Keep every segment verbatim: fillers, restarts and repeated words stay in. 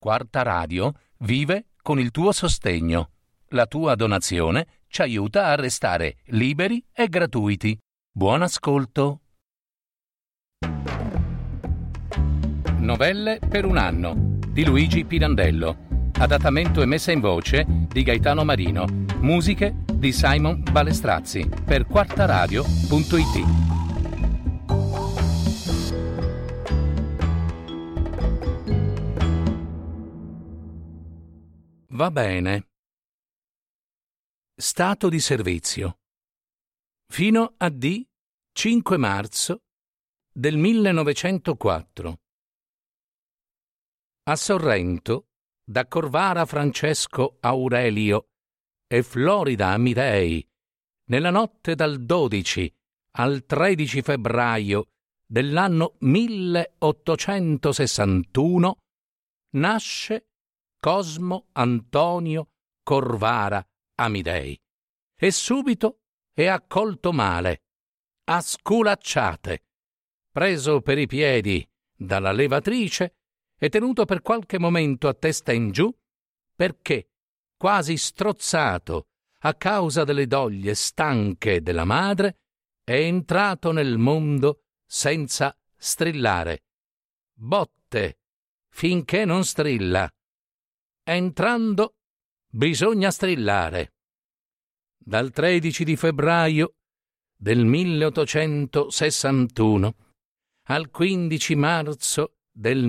Quarta Radio vive con il tuo sostegno. La tua donazione ci aiuta a restare liberi e gratuiti. Buon ascolto. Novelle per un anno di Luigi Pirandello. Adattamento e messa in voce di Gaetano Marino. Musiche di Simon Balestrazzi per quartaradio punto it. Va bene. Stato di servizio. Fino a D cinque marzo del millenovecentoquattro. A Sorrento, da Corvara Francesco Aurelio e Florida Amidei, nella notte dal dodici al tredici febbraio dell'anno milleottocentosessantuno, nasce Cosmo Antonio Corvara Amidei e subito è accolto male, a sculacciate, preso per i piedi dalla levatrice e tenuto per qualche momento a testa in giù perché, quasi strozzato a causa delle doglie stanche della madre, è entrato nel mondo senza strillare. Botte finché non strilla. Entrando bisogna strillare. Dal tredici di febbraio del milleottocentosessantuno al quindici marzo del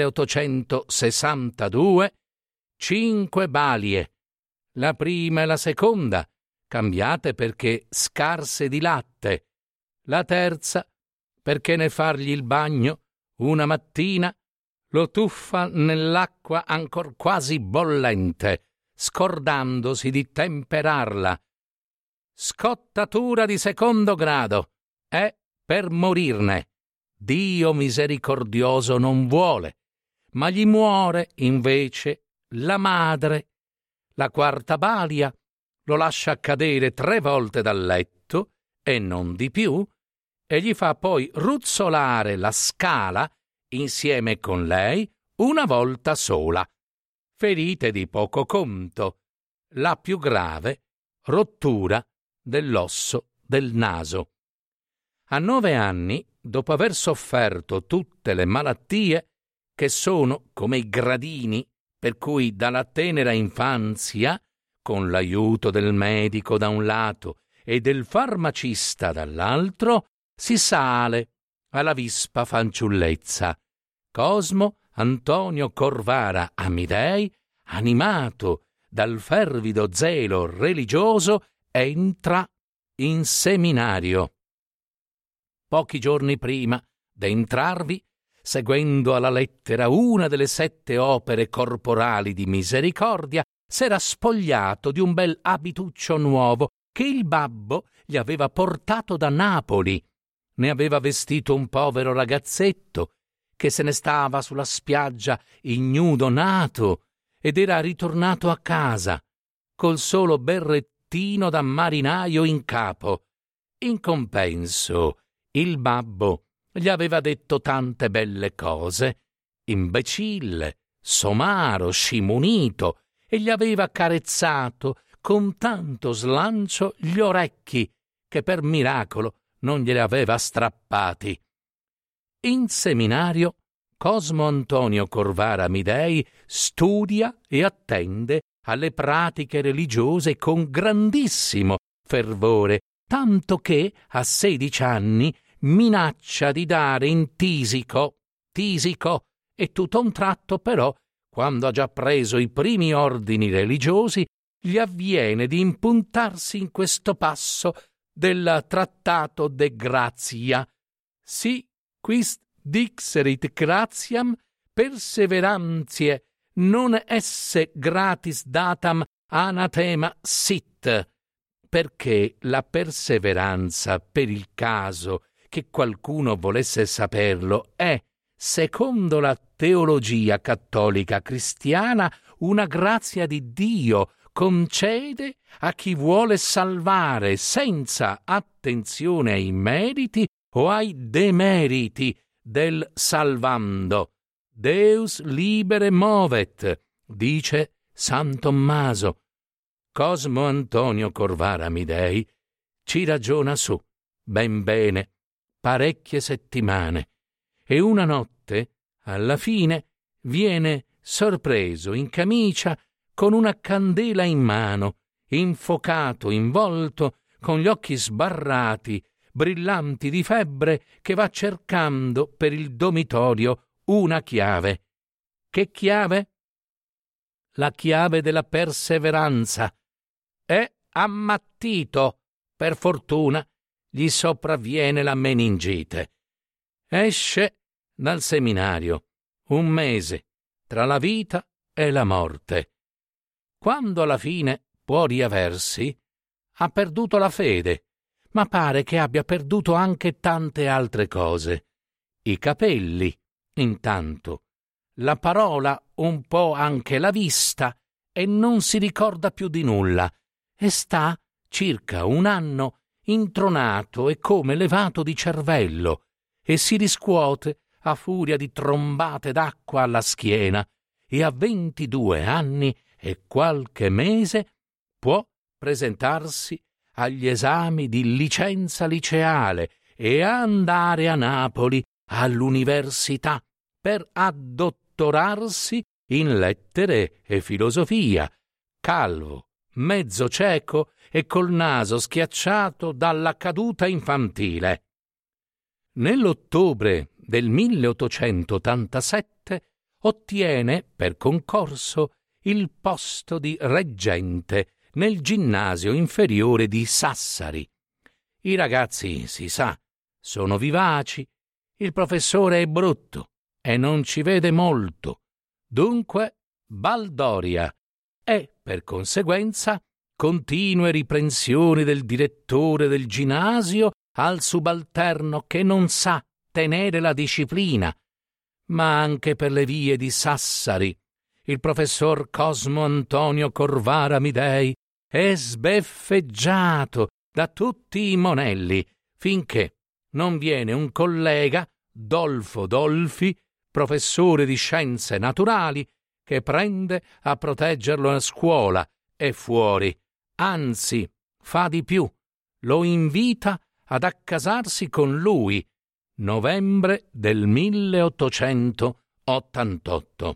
milleottocentosessantadue, cinque balie, la prima e la seconda, cambiate perché scarse di latte, la terza perché ne fargli il bagno una mattina lo tuffa nell'acqua ancor quasi bollente, scordandosi di temperarla. Scottatura di secondo grado, è per morirne. Dio misericordioso non vuole, ma gli muore invece la madre. La quarta balia lo lascia cadere tre volte dal letto, e non di più, e gli fa poi ruzzolare la scala insieme con lei una volta sola. Ferite di poco conto, la più grave, rottura dell'osso del naso. A nove anni, dopo aver sofferto tutte le malattie che sono come i gradini per cui dalla tenera infanzia, con l'aiuto del medico da un lato e del farmacista dall'altro, si sale alla vispa fanciullezza, Cosmo Antonio Corvara Amidei, animato dal fervido zelo religioso, entra in seminario. Pochi giorni prima d'entrarvi, seguendo alla lettera una delle sette opere corporali di misericordia, s'era spogliato di un bel abituccio nuovo che il babbo gli aveva portato da Napoli. Ne aveva vestito un povero ragazzetto che se ne stava sulla spiaggia ignudo nato ed era ritornato a casa col solo berrettino da marinaio in capo. In compenso, il babbo gli aveva detto tante belle cose, imbecille, somaro, scimunito, e gli aveva carezzato con tanto slancio gli orecchi che per miracolo non glieli aveva strappati. In seminario Cosmo Antonio Corvara Amidei studia e attende alle pratiche religiose con grandissimo fervore, tanto che a sedici anni minaccia di dare in tisico, tisico, e tutto a un tratto però, quando ha già preso i primi ordini religiosi, gli avviene di impuntarsi in questo passo del Trattato de Grazia. Si quis dixerit gratiam perseverantiae non esse gratis datam anatema sit, perché la perseveranza, per il caso che qualcuno volesse saperlo, è, secondo la teologia cattolica cristiana, una grazia di Dio, concede a chi vuole salvare senza attenzione ai meriti o ai demeriti del salvando. Deus libere movet, dice San Tommaso. Cosmo Antonio Corvara Amidei ci ragiona su, ben bene, parecchie settimane, e una notte, alla fine, viene sorpreso in camicia con una candela in mano, infocato in volto, con gli occhi sbarrati, brillanti di febbre, che va cercando per il domitorio una chiave. Che chiave? La chiave della perseveranza. È ammattito. Per fortuna gli sopravviene la meningite. Esce dal seminario un mese tra la vita e la morte. Quando alla fine può riaversi, ha perduto la fede, ma pare che abbia perduto anche tante altre cose. I capelli, intanto, la parola, un po' anche la vista, e non si ricorda più di nulla, e sta circa un anno intronato e come levato di cervello, e si riscuote a furia di trombate d'acqua alla schiena, e a ventidue anni e qualche mese può presentarsi agli esami di licenza liceale e andare a Napoli all'università per addottorarsi in lettere e filosofia, calvo, mezzo cieco e col naso schiacciato dalla caduta infantile. Nell'ottobre del milleottocentottantasette ottiene per concorso il posto di reggente nel ginnasio inferiore di Sassari. I ragazzi, si sa, sono vivaci, il professore è brutto e non ci vede molto, dunque baldoria, e per conseguenza continue riprensioni del direttore del ginnasio al subalterno che non sa tenere la disciplina. Ma anche per le vie di Sassari il professor Cosmo Antonio Corvara Amidei è sbeffeggiato da tutti i monelli, finché non viene un collega, Dolfo Dolfi, professore di scienze naturali, che prende a proteggerlo a scuola e fuori. Anzi, fa di più, lo invita ad accasarsi con lui. Novembre del milleottocentottantotto.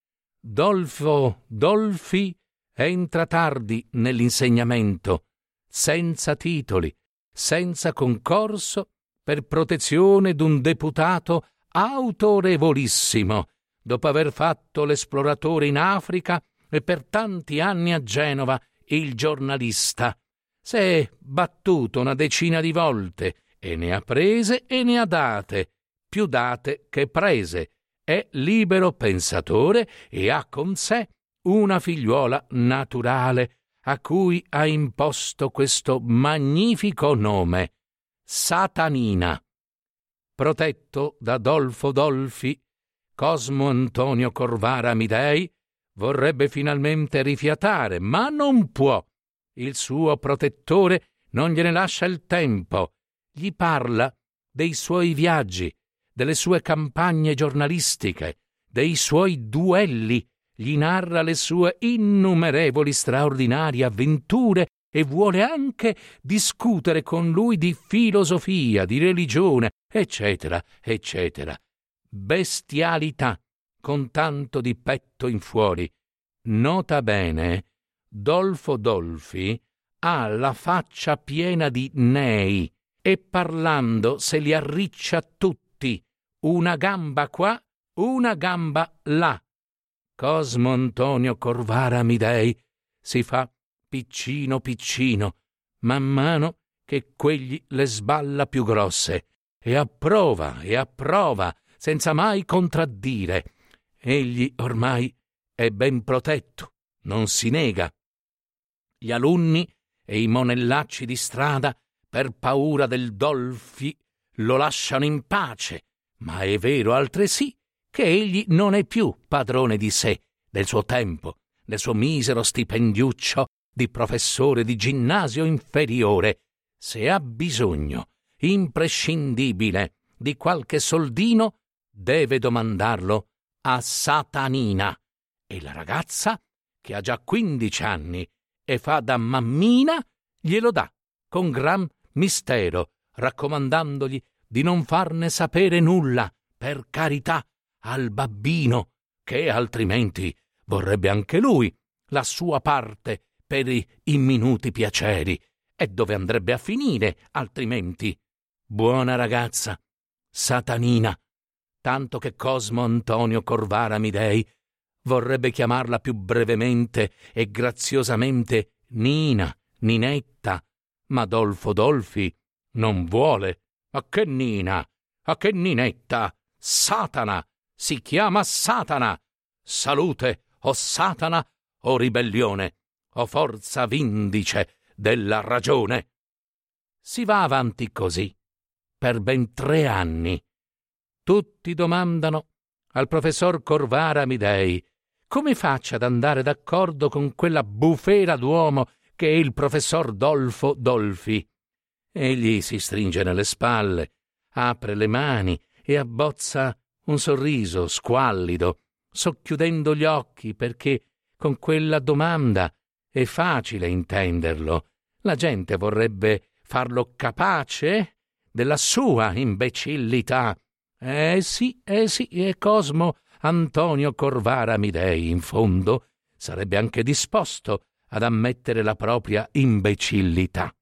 Dolfo Dolfi entra tardi nell'insegnamento, senza titoli, senza concorso, per protezione d'un deputato autorevolissimo, dopo aver fatto l'esploratore in Africa e per tanti anni a Genova il giornalista. S'è battuto una decina di volte e ne ha prese e ne ha date, più date che prese. È libero pensatore e ha con sé una figliuola naturale a cui ha imposto questo magnifico nome, Satanina. Protetto da Dolfo Dolfi, Cosmo Antonio Corvara Amidei vorrebbe finalmente rifiatare, ma non può. Il suo protettore non gliene lascia il tempo. Gli parla dei suoi viaggi, delle sue campagne giornalistiche, dei suoi duelli, gli narra le sue innumerevoli straordinarie avventure e vuole anche discutere con lui di filosofia, di religione, eccetera, eccetera. Bestialità, con tanto di petto in fuori. Nota bene, Dolfo Dolfi ha la faccia piena di nei e parlando se li arriccia tutti, una gamba qua, una gamba là. Cosmo Antonio Corvara Amidei si fa piccino piccino, man mano che quegli le sballa più grosse, e approva e approva senza mai contraddire. Egli ormai è ben protetto, non si nega. Gli alunni e i monellacci di strada, per paura del Dolfi, lo lasciano in pace, ma è vero altresì che egli non è più padrone di sé, del suo tempo, del suo misero stipendiuccio di professore di ginnasio inferiore. Se ha bisogno, imprescindibile, di qualche soldino, deve domandarlo a Satanina, e la ragazza, che ha già quindici anni e fa da mammina, glielo dà con gran mistero, raccomandandogli di non farne sapere nulla, per carità, al babbino, che altrimenti vorrebbe anche lui la sua parte per i imminuti piaceri, e dove andrebbe a finire altrimenti? Buona ragazza, Satanina, tanto che Cosmo Antonio Corvara Amidei vorrebbe chiamarla più brevemente e graziosamente Nina, Ninetta, ma Dolfo Dolfi non vuole. A che Nina? A che Ninetta? Satana! Si chiama Satana! Salute, o Satana, o ribellione, o forza vindice della ragione. Si va avanti così per ben tre anni. Tutti domandano al professor Corvara Amidei come faccia ad andare d'accordo con quella bufera d'uomo che è il professor Dolfo Dolfi. Egli si stringe nelle spalle, apre le mani e abbozza un sorriso squallido, socchiudendo gli occhi, perché con quella domanda è facile intenderlo. La gente vorrebbe farlo capace della sua imbecillità. Eh sì, eh sì, e Cosmo Antonio Corvara Amidei, in fondo, sarebbe anche disposto ad ammettere la propria imbecillità.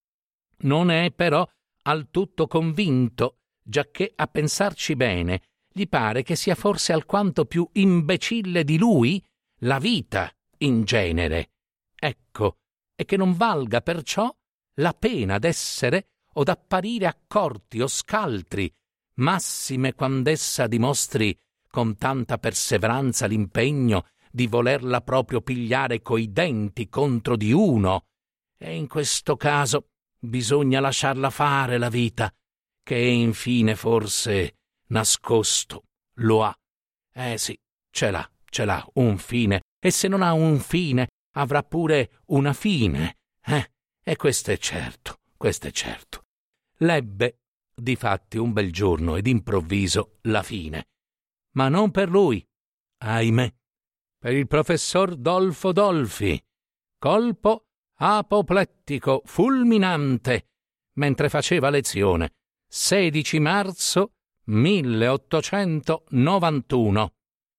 Non è però al tutto convinto, giacché a pensarci bene gli pare che sia forse alquanto più imbecille di lui la vita in genere. Ecco, e che non valga perciò la pena d'essere o d'apparire accorti o scaltri, massime quand'essa dimostri con tanta perseveranza l'impegno di volerla proprio pigliare coi denti contro di uno. E in questo caso bisogna lasciarla fare la vita, che infine forse nascosto lo ha. Eh sì, ce l'ha, ce l'ha un fine, e se non ha un fine avrà pure una fine, eh? E questo è certo, questo è certo. L'ebbe difatti un bel giorno ed improvviso la fine, ma non per lui, ahimè, per il professor Dolfo Dolfi, colpo apoplettico fulminante mentre faceva lezione, sedici marzo milleottocentonovantuno.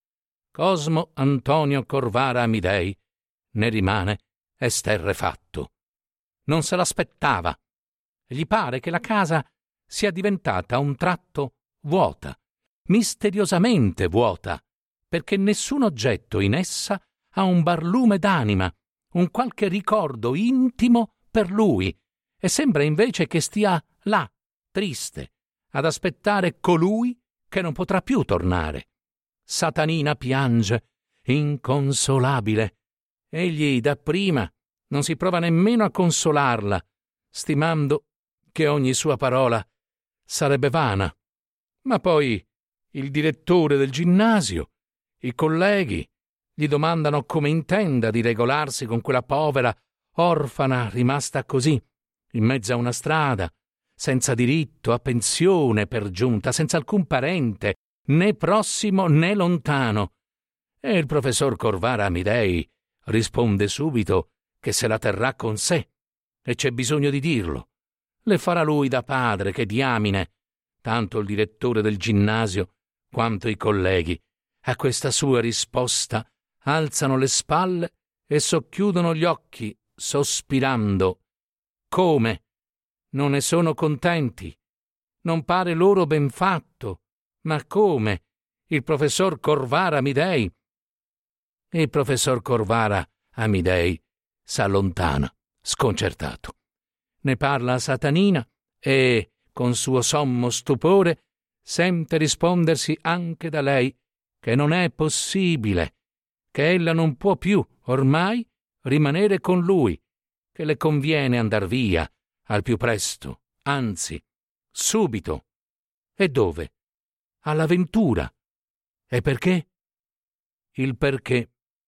Cosmo Antonio Corvara Amidei ne rimane esterrefatto. Non se l'aspettava. Gli pare che la casa sia diventata a un tratto vuota, misteriosamente vuota, perché nessun oggetto in essa ha un barlume d'anima, un qualche ricordo intimo per lui, e sembra invece che stia là, triste, ad aspettare colui che non potrà più tornare. Satanina piange, inconsolabile. Egli dapprima non si prova nemmeno a consolarla, stimando che ogni sua parola sarebbe vana. Ma poi il direttore del ginnasio, i colleghi, gli domandano come intenda di regolarsi con quella povera orfana rimasta così, in mezzo a una strada, senza diritto a pensione per giunta, senza alcun parente, né prossimo né lontano. E il professor Corvara Amidei risponde subito che se la terrà con sé, e c'è bisogno di dirlo. Le farà lui da padre, che diamine, tanto il direttore del ginnasio quanto i colleghi. A questa sua risposta alzano le spalle e socchiudono gli occhi, sospirando. Come? Non ne sono contenti? Non pare loro ben fatto? Ma come? Il professor Corvara Amidei? Il professor Corvara Amidei s'allontana, sconcertato. Ne parla a Satanina e, con suo sommo stupore, sente rispondersi anche da lei che non è possibile, che ella non può più, ormai, rimanere con lui, che le conviene andar via al più presto, anzi, subito. E dove? All'avventura. E perché? Il perché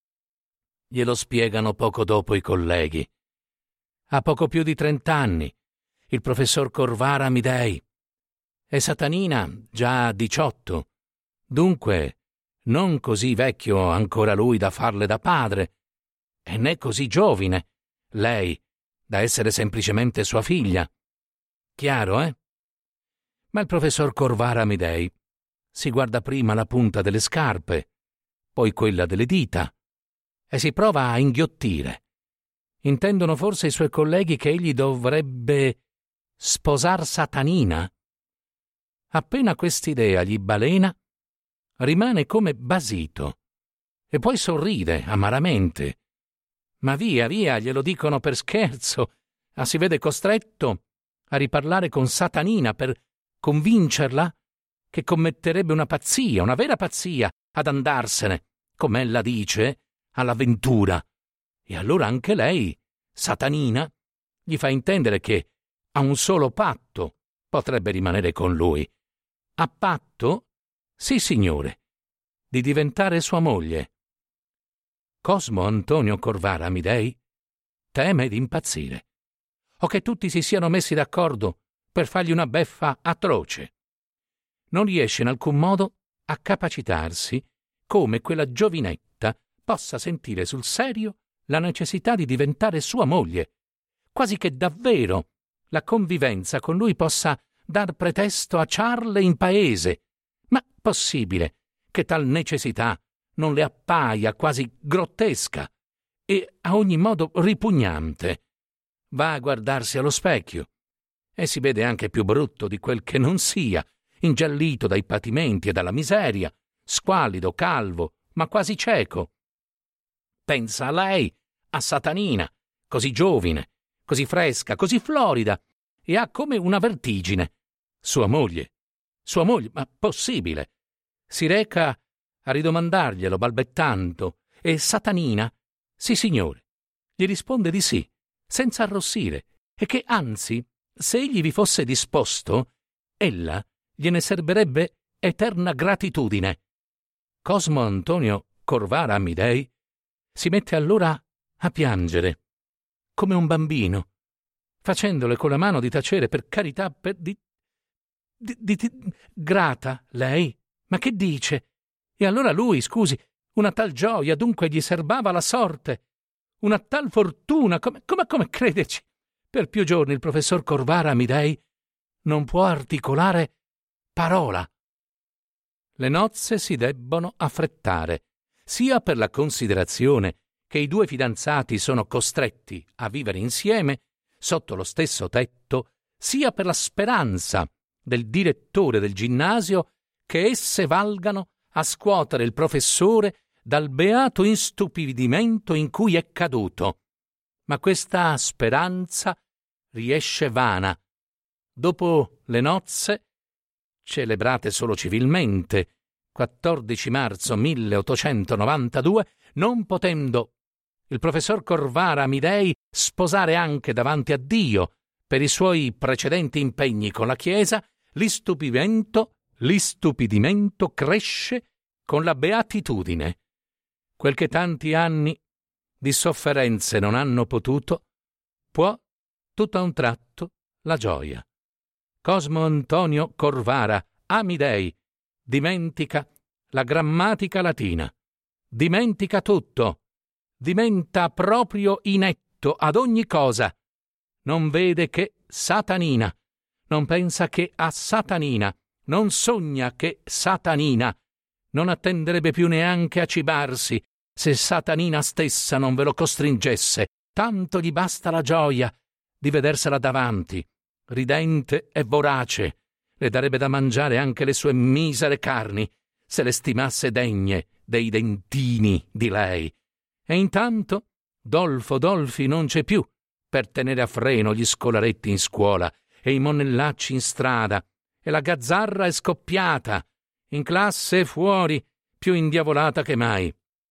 glielo spiegano poco dopo i colleghi. Ha poco più di trent'anni, il professor Corvara Amidei, e Satanina già diciotto. Dunque, non così vecchio ancora lui da farle da padre, e né così giovine, lei, da essere semplicemente sua figlia. Chiaro, eh? Ma il professor Corvara Amidei si guarda prima la punta delle scarpe, poi quella delle dita, e si prova a inghiottire. Intendono forse i suoi colleghi che egli dovrebbe sposar Satanina? Appena quest'idea gli balena, rimane come basito, e poi sorride amaramente. Ma via, via, glielo dicono per scherzo, ma si vede costretto a riparlare con Satanina per convincerla che commetterebbe una pazzia, una vera pazzia, ad andarsene, come ella dice, all'avventura. E allora anche lei, Satanina, gli fa intendere che a un solo patto potrebbe rimanere con lui. A patto? Sì, signore, di diventare sua moglie. Cosmo Antonio Corvara Amidei teme di impazzire, o che tutti si siano messi d'accordo per fargli una beffa atroce. Non riesce in alcun modo a capacitarsi come quella giovinetta possa sentire sul serio la necessità di diventare sua moglie, quasi che davvero la convivenza con lui possa dar pretesto a ciarle in paese. Ma possibile che tal necessità non le appaia quasi grottesca e a ogni modo ripugnante? Va a guardarsi allo specchio e si vede anche più brutto di quel che non sia, ingiallito dai patimenti e dalla miseria, squallido, calvo, ma quasi cieco. Pensa a lei, a Satanina, così giovine, così fresca, così florida, e ha come una vertigine. Sua moglie, sua moglie, ma possibile? Si reca a ridomandarglielo balbettando, e Satanina, sì signore, gli risponde di sì, senza arrossire, e che anzi, se egli vi fosse disposto, ella gliene serberebbe eterna gratitudine. Cosmo Antonio Corvara Amidei si mette allora a piangere, come un bambino, facendole con la mano di tacere per carità, per di, di, di, di grata, lei? Ma che dice? E allora lui, scusi, una tal gioia dunque gli serbava la sorte, una tal fortuna, come, come, come crederci? Per più giorni il professor Corvara Amidei non può articolare parola. Le nozze si debbono affrettare, sia per la considerazione che i due fidanzati sono costretti a vivere insieme sotto lo stesso tetto, sia per la speranza del direttore del ginnasio che esse valgano a scuotere il professore dal beato instupidimento in cui è caduto. Ma questa speranza riesce vana. Dopo le nozze, celebrate solo civilmente, quattordici marzo milleottocentonovantadue, non potendo il professor Corvara Amidei sposare anche davanti a Dio per i suoi precedenti impegni con la Chiesa, l'istupimento, l'istupidimento cresce con la beatitudine. Quel che tanti anni di sofferenze non hanno potuto, può tutto a un tratto la gioia. Cosmo Antonio Corvara Amidei dimentica la grammatica latina, dimentica tutto, diventa proprio inetto ad ogni cosa. Non vede che Satanina, non pensa che a Satanina, non sogna che Satanina, non attenderebbe più neanche a cibarsi se Satanina stessa non ve lo costringesse. Tanto gli basta la gioia di vedersela davanti, ridente e vorace. Le darebbe da mangiare anche le sue misere carni, se le stimasse degne dei dentini di lei. E intanto Dolfo Dolfi non c'è più per tenere a freno gli scolaretti in scuola e i monellacci in strada, e la gazzarra è scoppiata, in classe e fuori, più indiavolata che mai.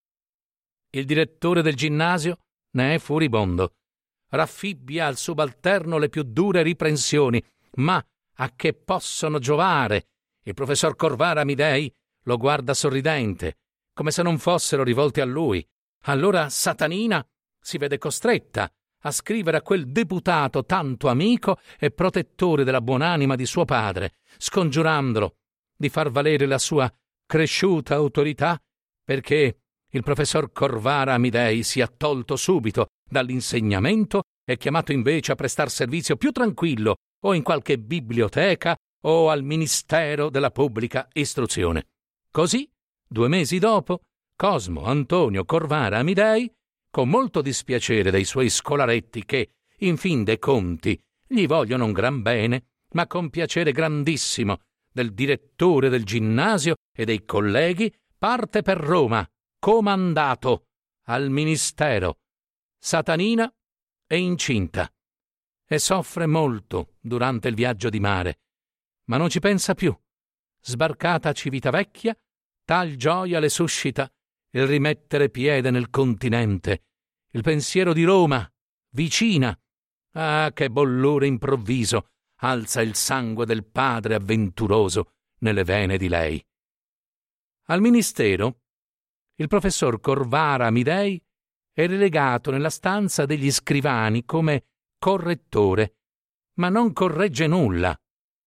Il direttore del ginnasio ne è furibondo, raffibbia al subalterno le più dure riprensioni, ma a che possono giovare? Il professor Corvara Amidei lo guarda sorridente, come se non fossero rivolti a lui. Allora Satanina si vede costretta a scrivere a quel deputato tanto amico e protettore della buonanima di suo padre, scongiurandolo di far valere la sua cresciuta autorità perché il professor Corvara Amidei sia tolto subito dall'insegnamento e chiamato invece a prestar servizio più tranquillo o in qualche biblioteca o al Ministero della Pubblica Istruzione. Così, due mesi dopo, Cosmo Antonio Corvara Amidei, con molto dispiacere dei suoi scolaretti che, in fin dei conti, gli vogliono un gran bene, ma con piacere grandissimo del direttore del ginnasio e dei colleghi, parte per Roma, comandato al Ministero. Satanina è incinta e soffre molto durante il viaggio di mare, ma non ci pensa più. Sbarcata a Civitavecchia, tal gioia le suscita il rimettere piede nel continente, il pensiero di Roma, vicina. Ah, che bollore improvviso alza il sangue del padre avventuroso nelle vene di lei. Al Ministero, il professor Corvara Amidei è relegato nella stanza degli scrivani come correttore, ma non corregge nulla.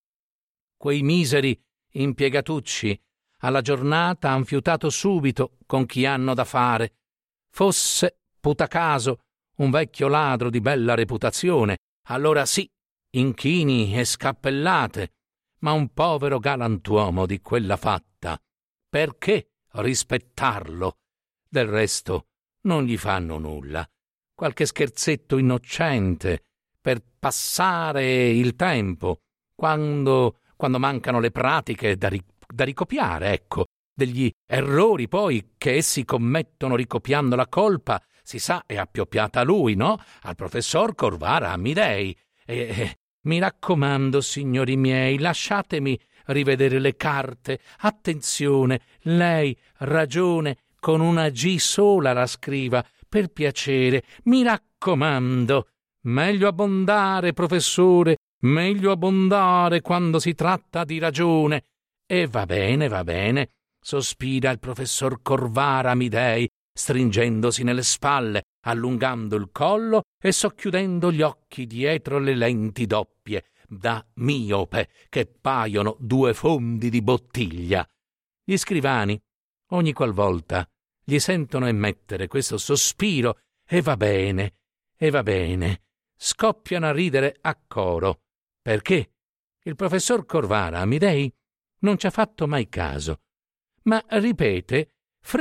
Quei miseri impiegatucci alla giornata han fiutato subito con chi hanno da fare. Fosse, putacaso, un vecchio ladro di bella reputazione, allora sì, inchini e scappellate, ma un povero galantuomo di quella fatta, perché rispettarlo? Del resto non gli fanno nulla. Qualche scherzetto innocente per passare il tempo, quando, quando mancano le pratiche da, ri, da ricopiare, ecco, degli errori poi che essi commettono ricopiando la colpa, si sa, è appioppiata a lui, no? Al professor Corvara Amidei. E, e mi raccomando, signori miei, lasciatemi rivedere le carte. Attenzione, lei ragione con una G sola la scriva, per piacere, mi raccomando. Meglio abbondare, professore, meglio abbondare quando si tratta di ragione. E va bene, va bene, sospira il professor Corvara Amidei, stringendosi nelle spalle, allungando il collo e socchiudendo gli occhi dietro le lenti doppie, da miope, che paiono due fondi di bottiglia. Gli scrivani, ogni qualvolta, gli sentono emettere questo sospiro, e va bene, e va bene, scoppiano a ridere a coro, perché il professor Corvara Amidei non ci ha fatto mai caso, ma ripete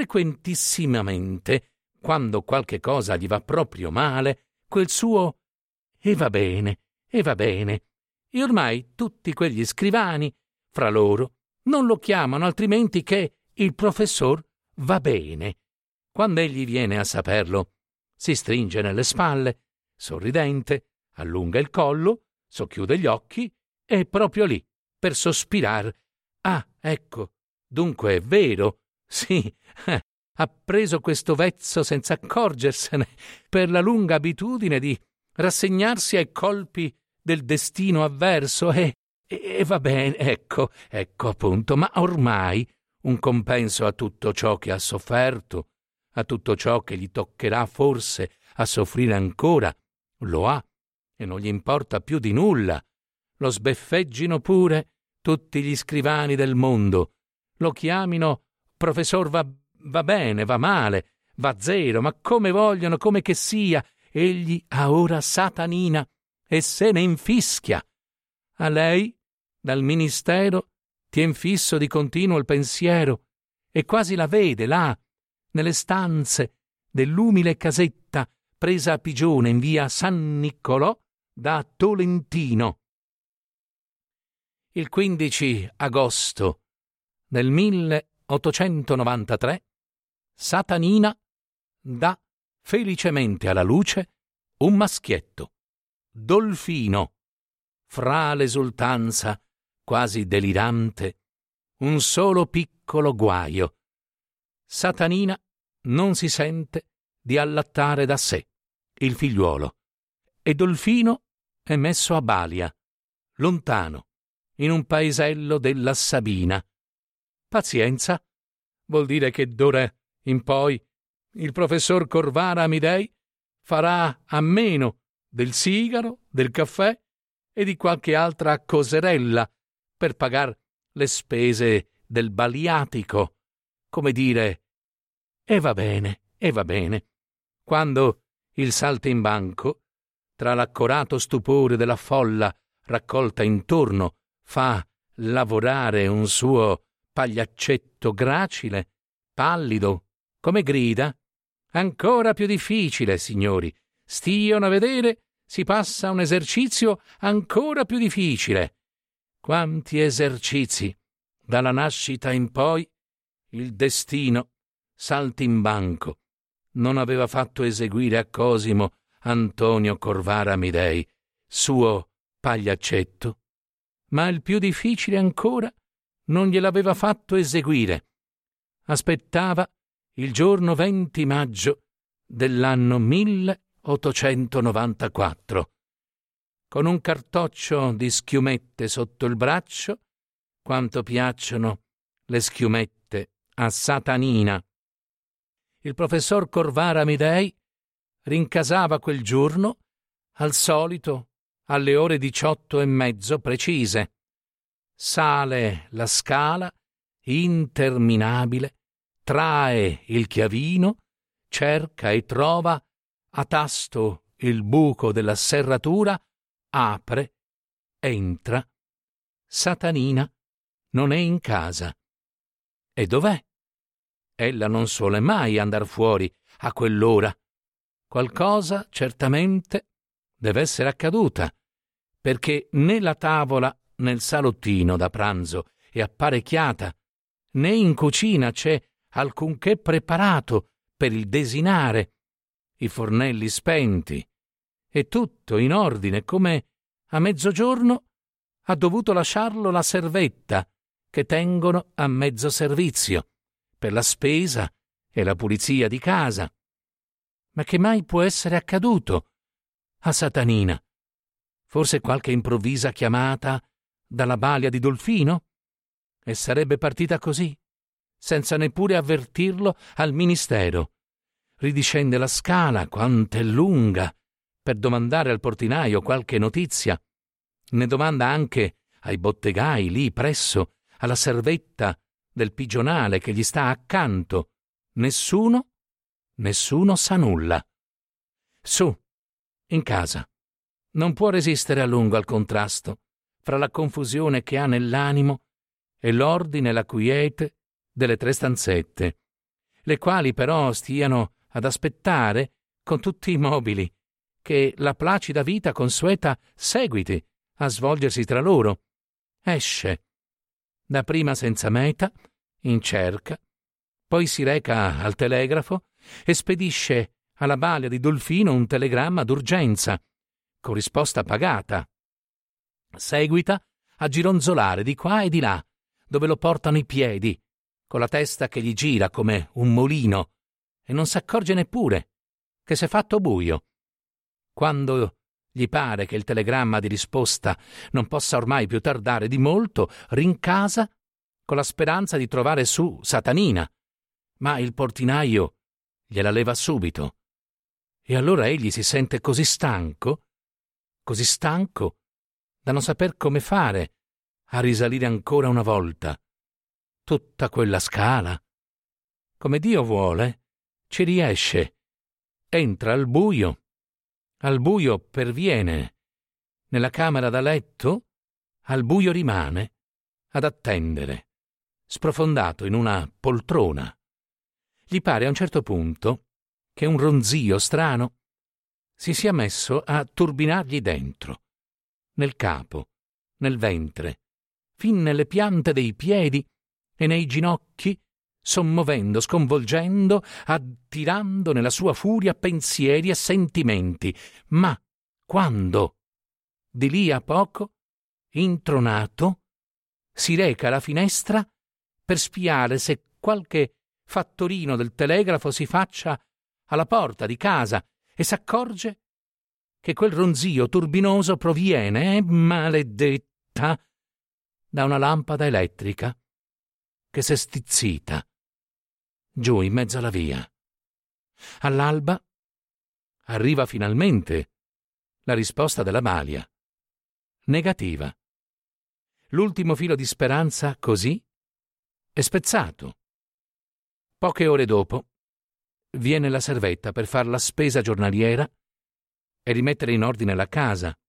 frequentissimamente, quando qualche cosa gli va proprio male, quel suo «e va bene, e va bene», e ormai tutti quegli scrivani, fra loro, non lo chiamano altrimenti che il professor Va bene. Quando egli viene a saperlo, si stringe nelle spalle, sorridente, allunga il collo, socchiude gli occhi e proprio lì, per sospirar, «Ah, ecco, dunque è vero, sì, eh, ha preso questo vezzo senza accorgersene, per la lunga abitudine di rassegnarsi ai colpi del destino avverso e, e, e va bene, ecco, ecco appunto, ma ormai un compenso a tutto ciò che ha sofferto, a tutto ciò che gli toccherà forse a soffrire ancora, lo ha e non gli importa più di nulla. Lo sbeffeggino pure tutti gli scrivani del mondo, lo chiamino professor va, va bene, va male, va zero, ma come vogliono, come che sia, egli ha ora Satanina e se ne infischia. A lei, dal ministero, tien fisso di continuo il pensiero e quasi la vede là, nelle stanze dell'umile casetta presa a pigione in via San Niccolò da Tolentino. Il quindici agosto del milleottocentonovantatré Satanina dà felicemente alla luce un maschietto, Dolfino, fra l'esultanza quasi delirante, un solo piccolo guaio. Satanina non si sente di allattare da sé il figliuolo e Dolfino è messo a balia, lontano, in un paesello della Sabina. Pazienza, vuol dire che d'ora in poi il professor Corvara Amidei farà a meno del sigaro, del caffè e di qualche altra coserella per pagar le spese del baliatico, come dire «E va bene, e va bene», quando il saltimbanco, tra l'accorato stupore della folla raccolta intorno, fa lavorare un suo pagliaccetto gracile, pallido, come grida «Ancora più difficile, signori, stiano a vedere, si passa a un esercizio ancora più difficile». Quanti esercizi, dalla nascita in poi, il destino, saltimbanco, non aveva fatto eseguire a Cosimo Antonio Corvara Amidei, suo pagliaccetto, ma il più difficile ancora non gliel'aveva fatto eseguire. Aspettava il giorno venti maggio dell'anno milleottocentonovantaquattro, con un cartoccio di schiumette sotto il braccio, quanto piacciono le schiumette a Satanina. Il professor Corvara Amidei rincasava quel giorno, al solito, alle ore diciotto e mezzo precise. Sale la scala interminabile, trae il chiavino, cerca e trova a tasto il buco della serratura, apre, entra. Satanina non è in casa. E dov'è? Ella non suole mai andar fuori a quell'ora. Qualcosa, certamente, deve essere accaduta, perché né la tavola nel salottino da pranzo è apparecchiata, né in cucina c'è alcunché preparato per il desinare, i fornelli spenti, e tutto in ordine, come a mezzogiorno ha dovuto lasciarlo la servetta che tengono a mezzo servizio per la spesa e la pulizia di casa. Ma che mai può essere accaduto a Satanina? Forse qualche improvvisa chiamata dalla balia di Dolfino? E sarebbe partita così, senza neppure avvertirlo al ministero. Ridiscende la scala, quant'è lunga, per domandare al portinaio qualche notizia. Ne domanda anche ai bottegai lì presso, alla servetta del pigionale che gli sta accanto. Nessuno, nessuno sa nulla. Su, in casa. Non può resistere a lungo al contrasto fra la confusione che ha nell'animo e l'ordine e la quiete delle tre stanzette, le quali però stiano ad aspettare con tutti i mobili che la placida vita consueta seguiti a svolgersi tra loro. Esce, dapprima senza meta, in cerca, poi si reca al telegrafo e spedisce alla balia di Dolfino un telegramma d'urgenza, con risposta pagata. Seguita a gironzolare di qua e di là, dove lo portano i piedi, con la testa che gli gira come un mulino, e non s'accorge neppure che s'è fatto buio. Quando gli pare che il telegramma di risposta non possa ormai più tardare di molto, rincasa con la speranza di trovare su Satanina, ma il portinaio gliela leva subito. E allora egli si sente così stanco, così stanco, da non saper come fare a risalire ancora una volta tutta quella scala. Come Dio vuole, ci riesce. Entra al buio. Al buio perviene. Nella camera da letto, al buio rimane, ad attendere, sprofondato in una poltrona. Gli pare a un certo punto che un ronzio strano si sia messo a turbinargli dentro, nel capo, nel ventre, fin nelle piante dei piedi e nei ginocchi, sommovendo, sconvolgendo, attirando nella sua furia pensieri e sentimenti. Ma quando, di lì a poco, intronato, si reca alla finestra per spiare se qualche fattorino del telegrafo si faccia alla porta di casa e s'accorge che quel ronzio turbinoso proviene, eh, maledetta, da una lampada elettrica che s'è stizzita giù in mezzo alla via. All'alba arriva finalmente la risposta della balia. Negativa. L'ultimo filo di speranza, così, è spezzato. Poche ore dopo viene la servetta per far la spesa giornaliera e rimettere in ordine la casa.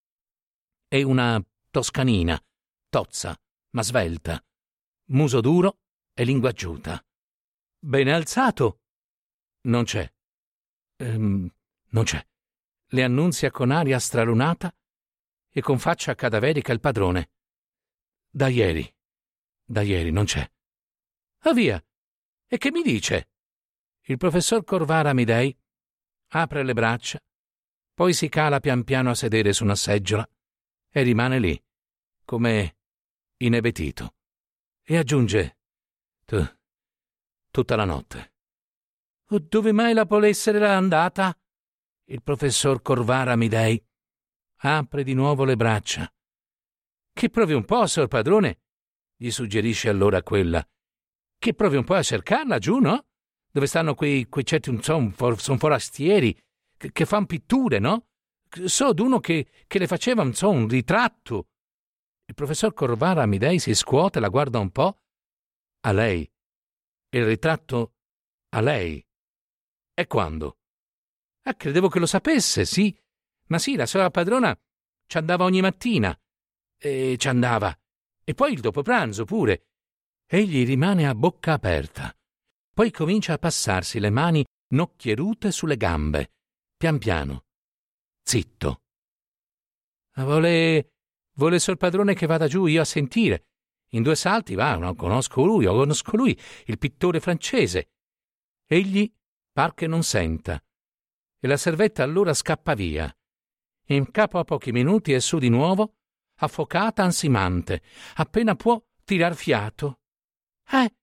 È una toscanina, tozza, ma svelta, muso duro e lingua aggiuta. «Bene alzato!» «Non c'è. Ehm, non c'è». Le annunzia con aria stralunata e con faccia cadaverica il padrone. «Da ieri. Da ieri non c'è». «Ah, via! E che mi dice?» Il professor Corvara Amidei apre le braccia, poi si cala pian piano a sedere su una seggiola e rimane lì, come inebetito, e aggiunge: tu, tutta la notte. «Oh, dove mai la può essere andata?» Il professor Corvara Amidei apre di nuovo le braccia. «Che provi un po', sor padrone», gli suggerisce allora quella, «che provi un po' a cercarla giù, no? Dove stanno quei, quei certi, insomma, for, son forastieri che, che fan pitture, no? So d'uno che, che le faceva, insomma, un ritratto». Il professor Corvara Amidei si scuote, la guarda un po'. «A lei? Il ritratto a lei? E quando?» «Ah, credevo che lo sapesse, sì. Ma sì, la sua padrona ci andava ogni mattina. E ci andava. E poi il dopopranzo pure». Egli rimane a bocca aperta. Poi comincia a passarsi le mani nocchierute sulle gambe, pian piano. Zitto. «Vuole... vuole sor padrone che vada giù io a sentire?» In due salti va, no, conosco lui, io conosco lui, il pittore francese. Egli par che non senta. E la servetta allora scappa via. In capo a pochi minuti è su di nuovo, affocata, ansimante, appena può tirar fiato. «Eh?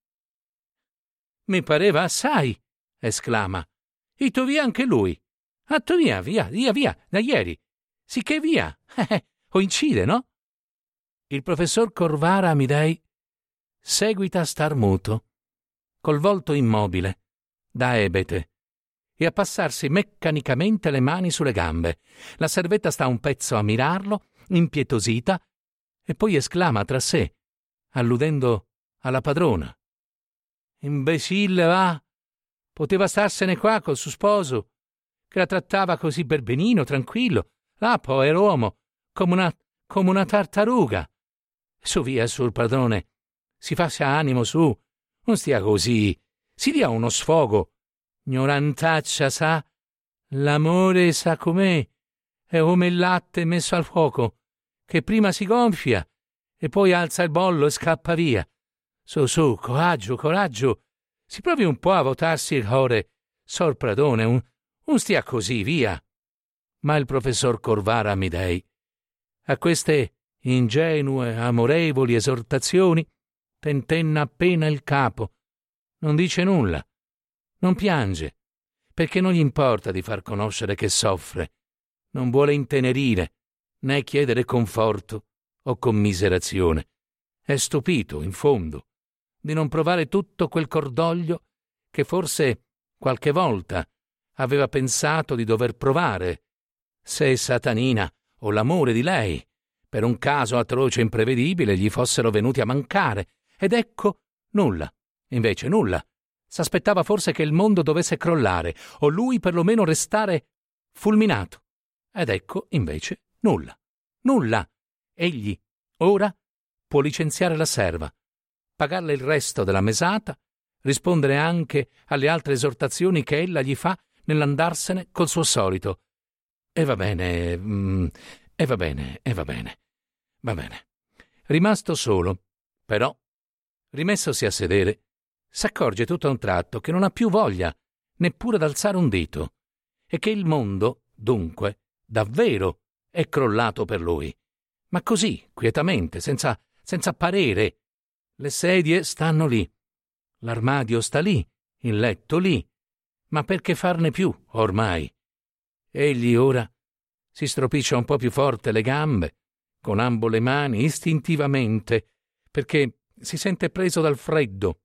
Mi pareva assai!» esclama. «Ito via anche lui. Atto via, via, via, via, da ieri. Sicché via. Eh, coincide, no?» Il professor Corvara Amidei seguita a star muto, col volto immobile, da ebete, e a passarsi meccanicamente le mani sulle gambe. La servetta sta un pezzo a mirarlo, impietosita, e poi esclama tra sé, alludendo alla padrona: «Imbecille, va! Poteva starsene qua col suo sposo, che la trattava così per benino, tranquillo, là, pover'uomo, come una, come una tartaruga. Su via, sul padrone, si faccia animo su, non stia così, si dia uno sfogo. Ignorantaccia, sa, l'amore sa com'è, è come il latte messo al fuoco, che prima si gonfia e poi alza il bollo e scappa via. Su, su, coraggio, coraggio, si provi un po' a votarsi il cuore, sor padrone, un, un stia così, via». Ma il professor Corvara Amidei, a queste ingenue, amorevoli esortazioni, tentenna appena il capo, non dice nulla, non piange, perché non gli importa di far conoscere che soffre, non vuole intenerire, né chiedere conforto o commiserazione. È stupito, in fondo, di non provare tutto quel cordoglio che forse qualche volta aveva pensato di dover provare, se Satanina o l'amore di lei, per un caso atroce e imprevedibile, gli fossero venuti a mancare. Ed ecco, nulla, invece nulla. S'aspettava forse che il mondo dovesse crollare, o lui perlomeno restare fulminato. Ed ecco, invece, nulla, nulla. Egli, ora, può licenziare la serva, pagarle il resto della mesata, rispondere anche alle altre esortazioni che ella gli fa nell'andarsene col suo solito. E va bene, mm, e va bene, e va bene, va bene. Rimasto solo, però, rimessosi a sedere, s'accorge tutto a un tratto che non ha più voglia neppure d'alzare un dito, e che il mondo, dunque, davvero è crollato per lui. Ma così, quietamente, senza, senza parere. Le sedie stanno lì, l'armadio sta lì, il letto lì, ma perché farne più, ormai? Egli ora si stropiccia un po' più forte le gambe, con ambo le mani, istintivamente, perché si sente preso dal freddo,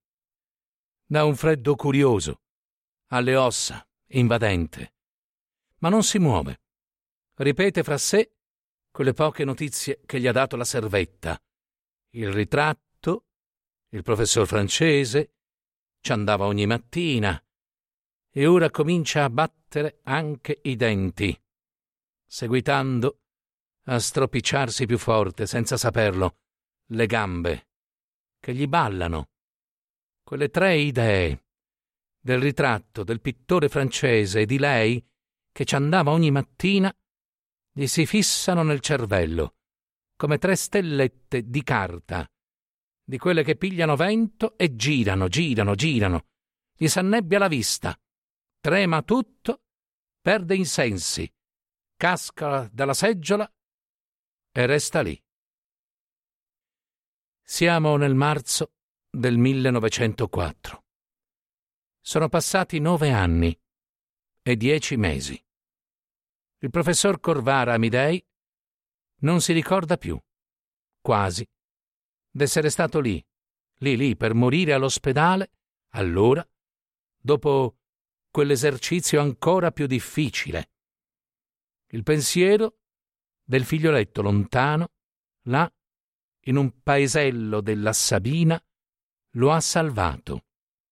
da un freddo curioso, alle ossa, invadente. Ma non si muove. Ripete fra sé quelle poche notizie che gli ha dato la servetta. Il ritratto, Il professor francese ci andava ogni mattina e ora comincia a battere anche i denti, seguitando a stropicciarsi più forte, senza saperlo, le gambe, che gli ballano. Quelle tre idee del ritratto del pittore francese e di lei, che ci andava ogni mattina, gli si fissano nel cervello, come tre stellette di carta, di quelle che pigliano vento e girano, girano, girano. Gli s'annebbia la vista, trema tutto, perde i sensi, casca dalla seggiola e resta lì. Siamo nel marzo del millenovecentoquattro. Sono passati nove anni e dieci mesi. Il professor Corvara Amidei non si ricorda più, quasi, d'essere stato lì, lì lì per morire all'ospedale, allora, dopo quell'esercizio ancora più difficile. Il pensiero del figlioletto lontano, là, in un paesello della Sabina, lo ha salvato.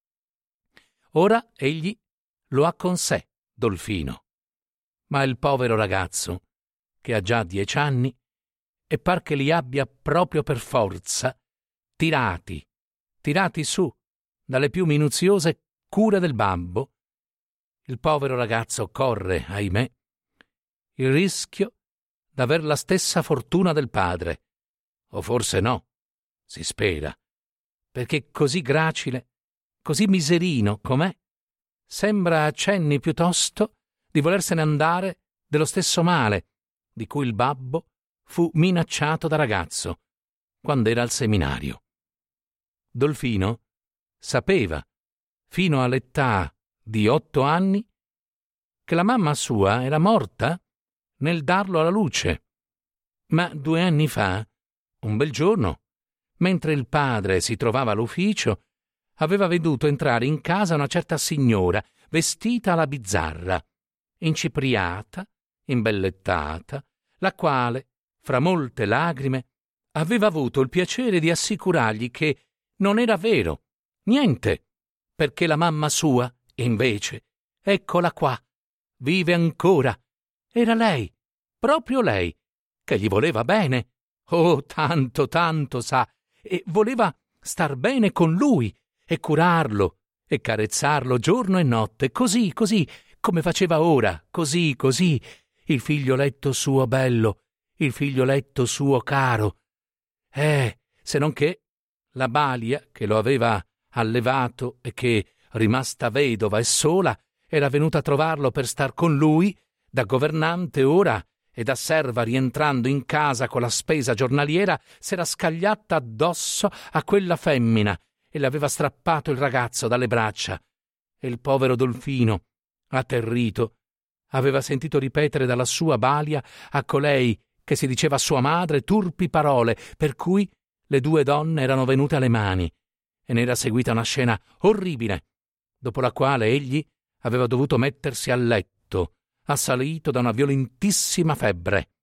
Ora egli lo ha con sé, Dolfino. Ma il povero ragazzo, che ha già dieci anni, e par che li abbia proprio per forza tirati, tirati su dalle più minuziose cure del babbo, il povero ragazzo corre, ahimè, il rischio d'aver la stessa fortuna del padre, o forse no, si spera, perché così gracile, così miserino com'è, sembra accenni piuttosto di volersene andare dello stesso male di cui il babbo fu minacciato da ragazzo, quando era al seminario. Dolfino sapeva, fino all'età di otto anni, che la mamma sua era morta nel darlo alla luce, ma due anni fa, un bel giorno, mentre il padre si trovava all'ufficio, aveva veduto entrare in casa una certa signora vestita alla bizzarra, incipriata, imbellettata, la quale, fra molte lagrime, aveva avuto il piacere di assicurargli che non era vero, niente, perché la mamma sua, invece, eccola qua, vive ancora. Era lei, proprio lei, che gli voleva bene. Oh, tanto, tanto, sa, e voleva star bene con lui e curarlo e carezzarlo giorno e notte, così, così, come faceva ora, così, così, il figlioletto suo bello, il figlioletto suo caro. Eh, se non che la balia che lo aveva allevato e che, rimasta vedova e sola, era venuta a trovarlo per star con lui, da governante ora e da serva rientrando in casa con la spesa giornaliera, s'era scagliata addosso a quella femmina e le aveva strappato il ragazzo dalle braccia. E il povero Dolfino, atterrito, aveva sentito ripetere dalla sua balia a colei che si diceva sua madre turpi parole, per cui le due donne erano venute alle mani, e ne era seguita una scena orribile, dopo la quale egli aveva dovuto mettersi a letto, assalito da una violentissima febbre.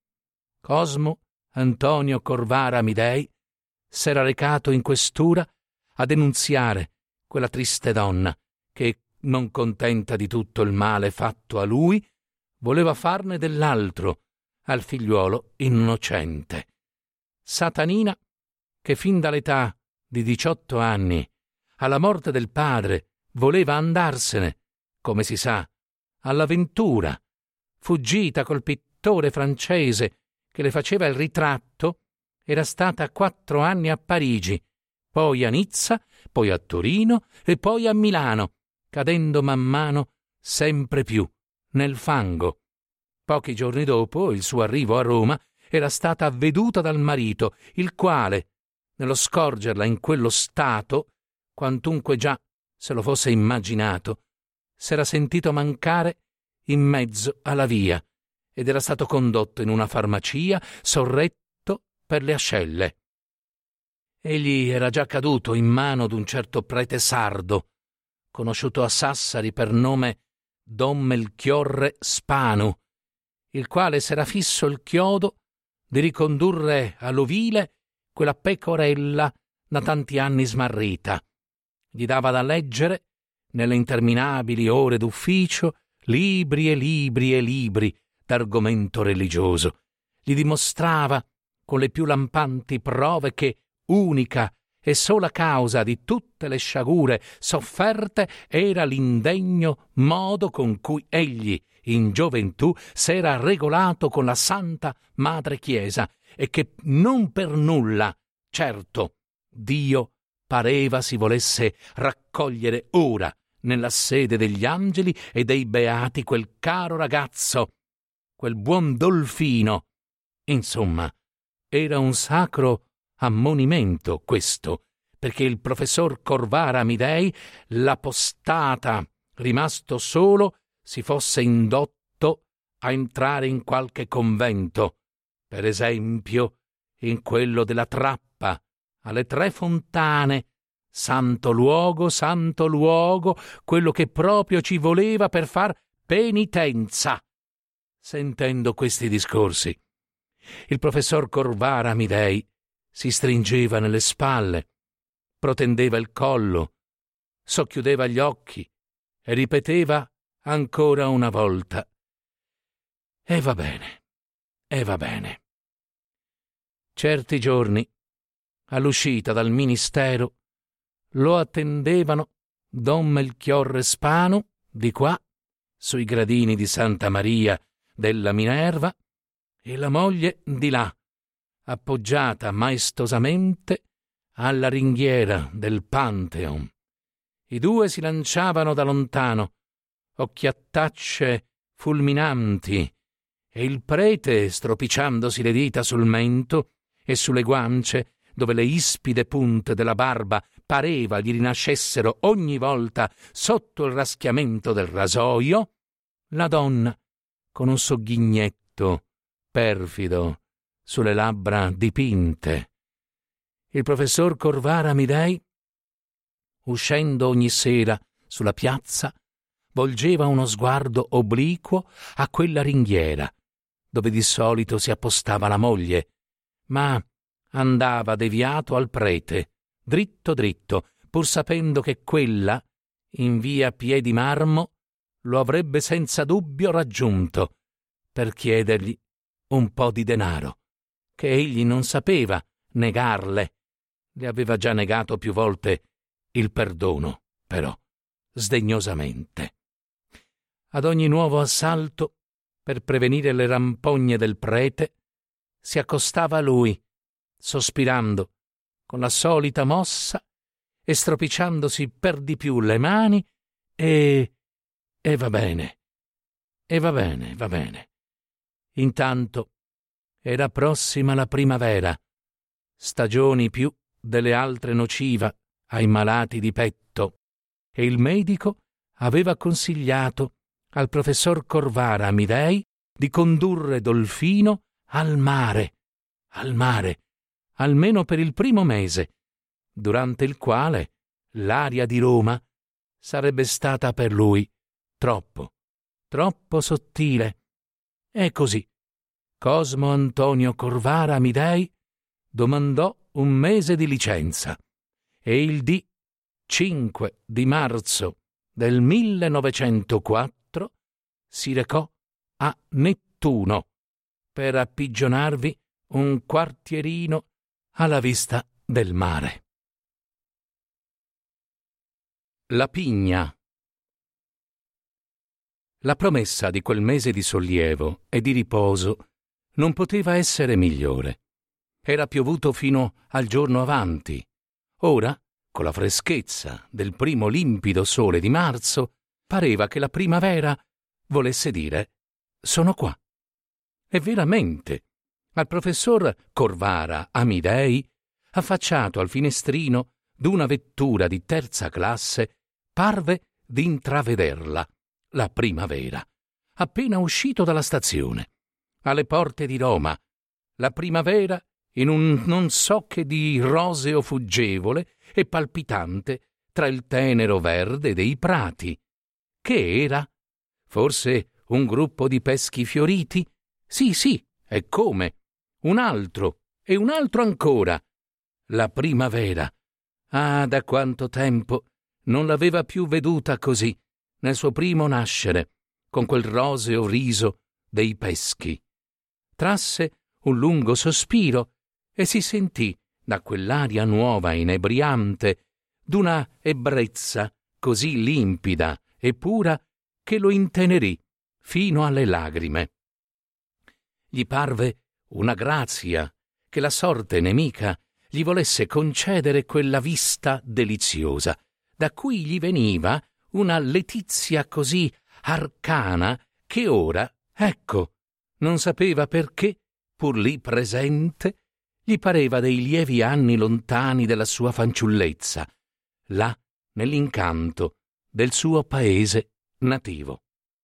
Cosmo Antonio Corvara Amidei s'era recato in questura a denunziare quella triste donna che, non contenta di tutto il male fatto a lui, voleva farne dell'altro al figliuolo innocente. Satanina, che fin dall'età di diciotto anni, alla morte del padre, voleva andarsene, come si sa, all'avventura, fuggita col pittore francese che le faceva il ritratto, era stata quattro anni a Parigi, poi a Nizza, poi a Torino e poi a Milano, cadendo man mano sempre più nel fango. Pochi giorni dopo il suo arrivo a Roma era stata avveduta dal marito, il quale, nello scorgerla in quello stato, quantunque già se lo fosse immaginato, s'era sentito mancare in mezzo alla via ed era stato condotto in una farmacia, sorretto per le ascelle. Egli era già caduto in mano d'un certo prete sardo, conosciuto a Sassari per nome Don Melchiorre Spanu, il quale s'era fisso il chiodo di ricondurre all'ovile quella pecorella da tanti anni smarrita. Gli dava da leggere, nelle interminabili ore d'ufficio, libri e libri e libri d'argomento religioso. Gli dimostrava con le più lampanti prove che unica e sola causa di tutte le sciagure sofferte era l'indegno modo con cui egli, in gioventù, s'era regolato con la Santa Madre Chiesa e che non per nulla, certo, Dio pareva si volesse raccogliere ora nella sede degli angeli e dei beati quel caro ragazzo, quel buon Dolfino. Insomma, era un sacro ammonimento questo, perché il professor Corvara Amidei, l'apostata, rimasto solo, si fosse indotto a entrare in qualche convento, per esempio in quello della Trappa, alle Tre Fontane, santo luogo, santo luogo, quello che proprio ci voleva per far penitenza. Sentendo questi discorsi, il professor Corvara Amidei si stringeva nelle spalle, protendeva il collo, socchiudeva gli occhi e ripeteva ancora una volta: «E va bene, e va bene». Certi giorni, all'uscita dal ministero, lo attendevano don Melchiorre Spanu di qua, sui gradini di Santa Maria della Minerva, e la moglie di là, appoggiata maestosamente alla ringhiera del Pantheon. I due si lanciavano da lontano, occhiatacce fulminanti, e il prete, stropicciandosi le dita sul mento e sulle guance, dove le ispide punte della barba pareva gli rinascessero ogni volta sotto il raschiamento del rasoio, la donna, con un sogghignetto perfido sulle labbra dipinte. Il professor Corvara Amidei, uscendo ogni sera sulla piazza, volgeva uno sguardo obliquo a quella ringhiera, dove di solito si appostava la moglie, ma andava deviato al prete, dritto dritto, pur sapendo che quella, in via Piedi Marmo, lo avrebbe senza dubbio raggiunto per chiedergli un po' di denaro, che egli non sapeva negarle. Le aveva già negato più volte il perdono, però, sdegnosamente. Ad ogni nuovo assalto, per prevenire le rampogne del prete, si accostava a lui, sospirando, con la solita mossa, e stropicciandosi per di più le mani, e... e va bene, e va bene, va bene. Intanto era prossima la primavera, stagioni più delle altre nociva ai malati di petto, e il medico aveva consigliato al professor Corvara Amidei di condurre Dolfino al mare, al mare, almeno per il primo mese, durante il quale l'aria di Roma sarebbe stata per lui troppo, troppo sottile. E così Cosmo Antonio Corvara Amidei domandò un mese di licenza e il dì cinque di marzo del millenovecentoquattro si recò a Nettuno per appigionarvi un quartierino alla vista del mare. La Pigna. La promessa di quel mese di sollievo e di riposo non poteva essere migliore. Era piovuto fino al giorno avanti. Ora, con la freschezza del primo limpido sole di marzo, pareva che la primavera volesse dire: sono qua. E veramente, al professor Corvara Amidei, affacciato al finestrino d'una vettura di terza classe, parve d'intravederla, la primavera, appena uscito dalla stazione, alle porte di Roma, la primavera in un non so che di roseo fuggevole e palpitante tra il tenero verde dei prati. Che era? Forse un gruppo di peschi fioriti? Sì, sì, e come? Un altro, e un altro ancora. La primavera, Ah, da quanto tempo non l'aveva più veduta così, nel suo primo nascere, con quel roseo riso dei peschi. Trasse un lungo sospiro e si sentì, da quell'aria nuova e inebriante, d'una ebbrezza così limpida e pura che lo intenerì fino alle lagrime. Gli parve una grazia che la sorte nemica gli volesse concedere quella vista deliziosa, da cui gli veniva una letizia così arcana che ora, ecco, non sapeva perché, pur lì presente, gli pareva dei lievi anni lontani della sua fanciullezza, là nell'incanto del suo paese nativo.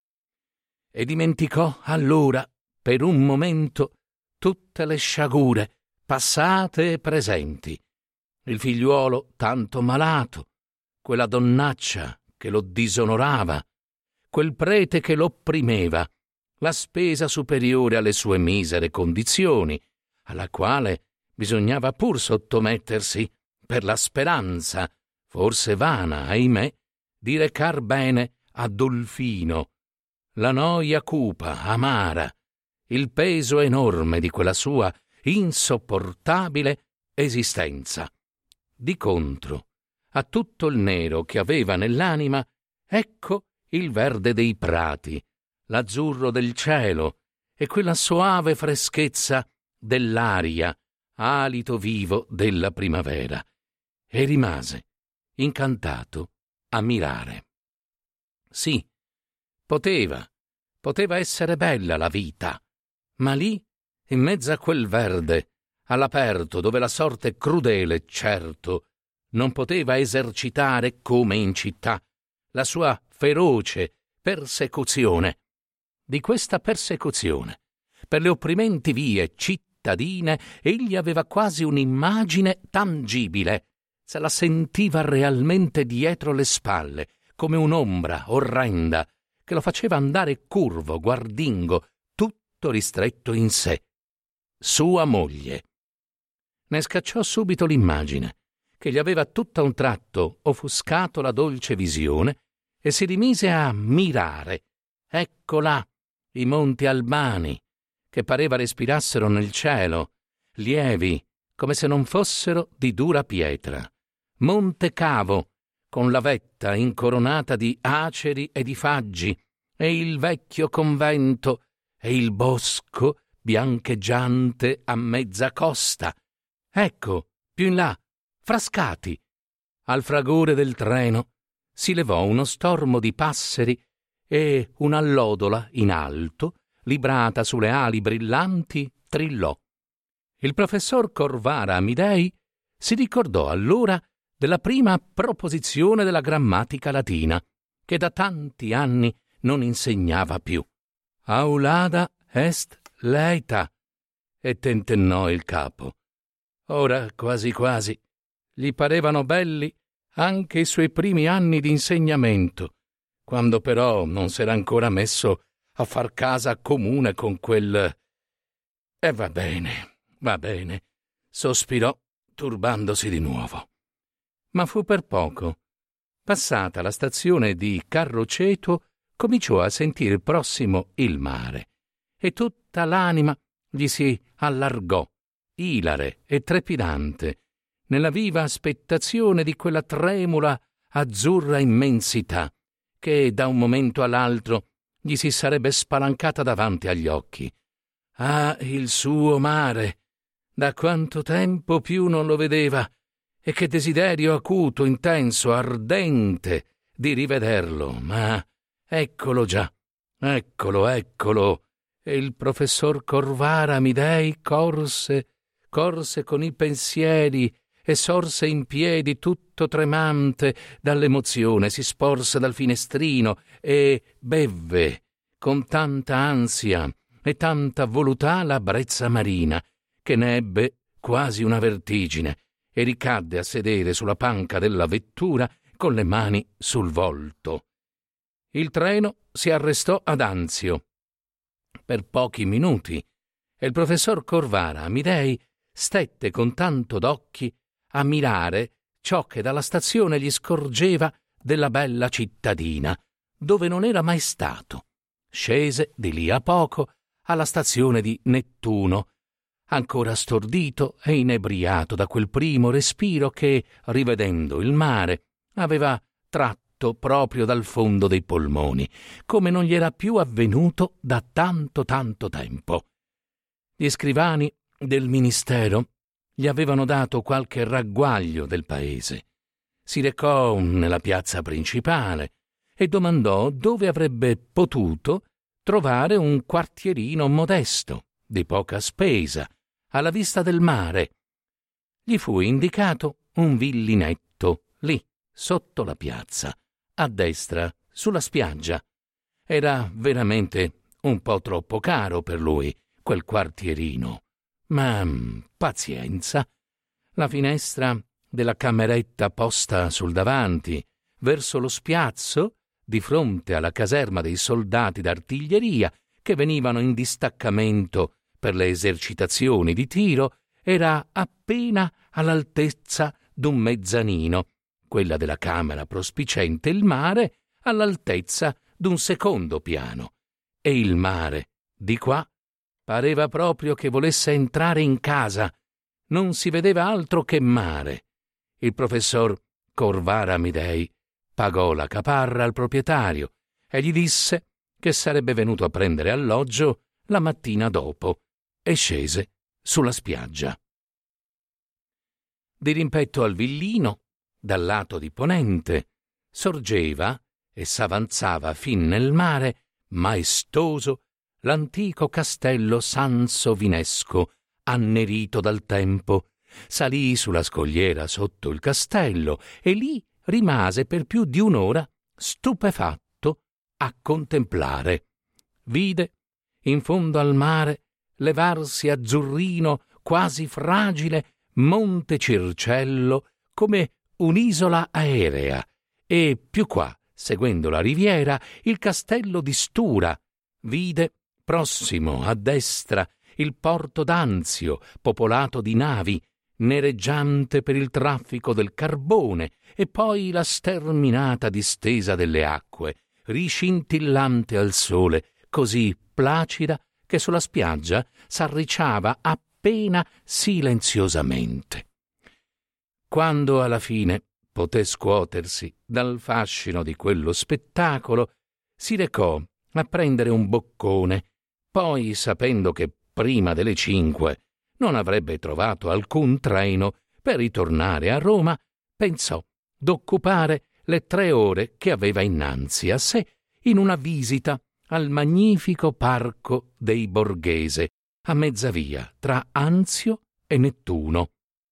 E dimenticò allora, per un momento, tutte le sciagure passate e presenti, il figliuolo tanto malato, quella donnaccia che lo disonorava, quel prete che lo opprimeva, la spesa superiore alle sue misere condizioni, alla quale bisognava pur sottomettersi per la speranza, forse vana, ahimè, di recar bene a Dolfino, la noia cupa, amara, il peso enorme di quella sua insopportabile esistenza. Di contro, a tutto il nero che aveva nell'anima, ecco il verde dei prati, l'azzurro del cielo e quella soave freschezza dell'aria, alito vivo della primavera, e rimase incantato a mirare. Sì, poteva, poteva essere bella la vita, ma lì, in mezzo a quel verde, all'aperto, dove la sorte crudele, certo, non poteva esercitare, come in città, la sua feroce persecuzione. Di questa persecuzione, per le opprimenti vie cittadine, egli aveva quasi un'immagine tangibile, se la sentiva realmente dietro le spalle, come un'ombra orrenda, che lo faceva andare curvo, guardingo, tutto ristretto in sé. Sua moglie. Ne scacciò subito l'immagine, che gli aveva tutto a un tratto offuscato la dolce visione, e si rimise a mirare. Ecco là, i monti albani, che pareva respirassero nel cielo, lievi, come se non fossero di dura pietra. Monte Cavo, con la vetta incoronata di aceri e di faggi, e il vecchio convento, e il bosco biancheggiante a mezza costa. Ecco, più in là, Frascati. Al fragore del treno si levò uno stormo di passeri e un'allodola in alto, librata sulle ali brillanti, trillò. Il professor Corvara Amidei si ricordò allora della prima proposizione della grammatica latina, che da tanti anni non insegnava più. Aulada est laeta, e tentennò il capo. Ora, quasi quasi, gli parevano belli anche i suoi primi anni di insegnamento, quando però non s'era ancora messo a far casa comune con quel... E va bene, va bene, sospirò, turbandosi di nuovo. Ma fu per poco. Passata la stazione di Carroceto, cominciò a sentire prossimo il mare, e tutta l'anima gli si allargò, ilare e trepidante, nella viva aspettazione di quella tremula, azzurra immensità che da un momento all'altro gli si sarebbe spalancata davanti agli occhi. Ah, il suo mare! Da quanto tempo più non lo vedeva, e che desiderio acuto, intenso, ardente di rivederlo, ma eccolo già, eccolo, eccolo, e il professor Corvara Amidei corse, corse con i pensieri e sorse in piedi tutto tremante dall'emozione, si sporse dal finestrino e bevve con tanta ansia e tanta voluttà la brezza marina, che ne ebbe quasi una vertigine, e ricadde a sedere sulla panca della vettura con le mani sul volto. Il treno si arrestò ad Anzio per pochi minuti, e il professor Corvara Amidei stette con tanto d'occhi a mirare ciò che dalla stazione gli scorgeva della bella cittadina, dove non era mai stato. Scese di lì a poco alla stazione di Nettuno, ancora stordito e inebriato da quel primo respiro che, rivedendo il mare, aveva tratto proprio dal fondo dei polmoni, come non gli era più avvenuto da tanto tanto tempo. Gli scrivani del ministero gli avevano dato qualche ragguaglio del paese. Si recò nella piazza principale e domandò dove avrebbe potuto trovare un quartierino modesto, di poca spesa, alla vista del mare. Gli fu indicato un villinetto lì, sotto la piazza, a destra, sulla spiaggia. Era veramente un po' troppo caro per lui, quel quartierino. Ma pazienza. La finestra della cameretta posta sul davanti, verso lo spiazzo, di fronte alla caserma dei soldati d'artiglieria che venivano in distaccamento per le esercitazioni di tiro, era appena all'altezza d'un mezzanino, quella della camera prospiciente il mare all'altezza d'un secondo piano, e il mare, di qua, pareva proprio che volesse entrare in casa. Non si vedeva altro che mare. Il professor Corvara Amidei pagò la caparra al proprietario e gli disse che sarebbe venuto a prendere alloggio la mattina dopo e scese sulla spiaggia. Dirimpetto al villino, dal lato di ponente, sorgeva e s'avanzava fin nel mare, maestoso, l'antico castello Sansovinesco, annerito dal tempo. Salì sulla scogliera sotto il castello e lì rimase per più di un'ora stupefatto a contemplare. Vide, in fondo al mare, levarsi azzurrino, quasi fragile, Monte Circello, come un'isola aerea, e più qua, seguendo la riviera, il castello di Stura. Vide, prossimo, a destra, il porto d'Anzio, popolato di navi, nereggiante per il traffico del carbone, e poi la sterminata distesa delle acque, riscintillante al sole, così placida che sulla spiaggia s'arricciava appena silenziosamente. Quando alla fine poté scuotersi dal fascino di quello spettacolo, si recò a prendere un boccone. Poi, sapendo che prima delle cinque non avrebbe trovato alcun treno per ritornare a Roma, pensò d'occupare le tre ore che aveva innanzi a sé in una visita al magnifico parco dei Borghese, a mezza via tra Anzio e Nettuno.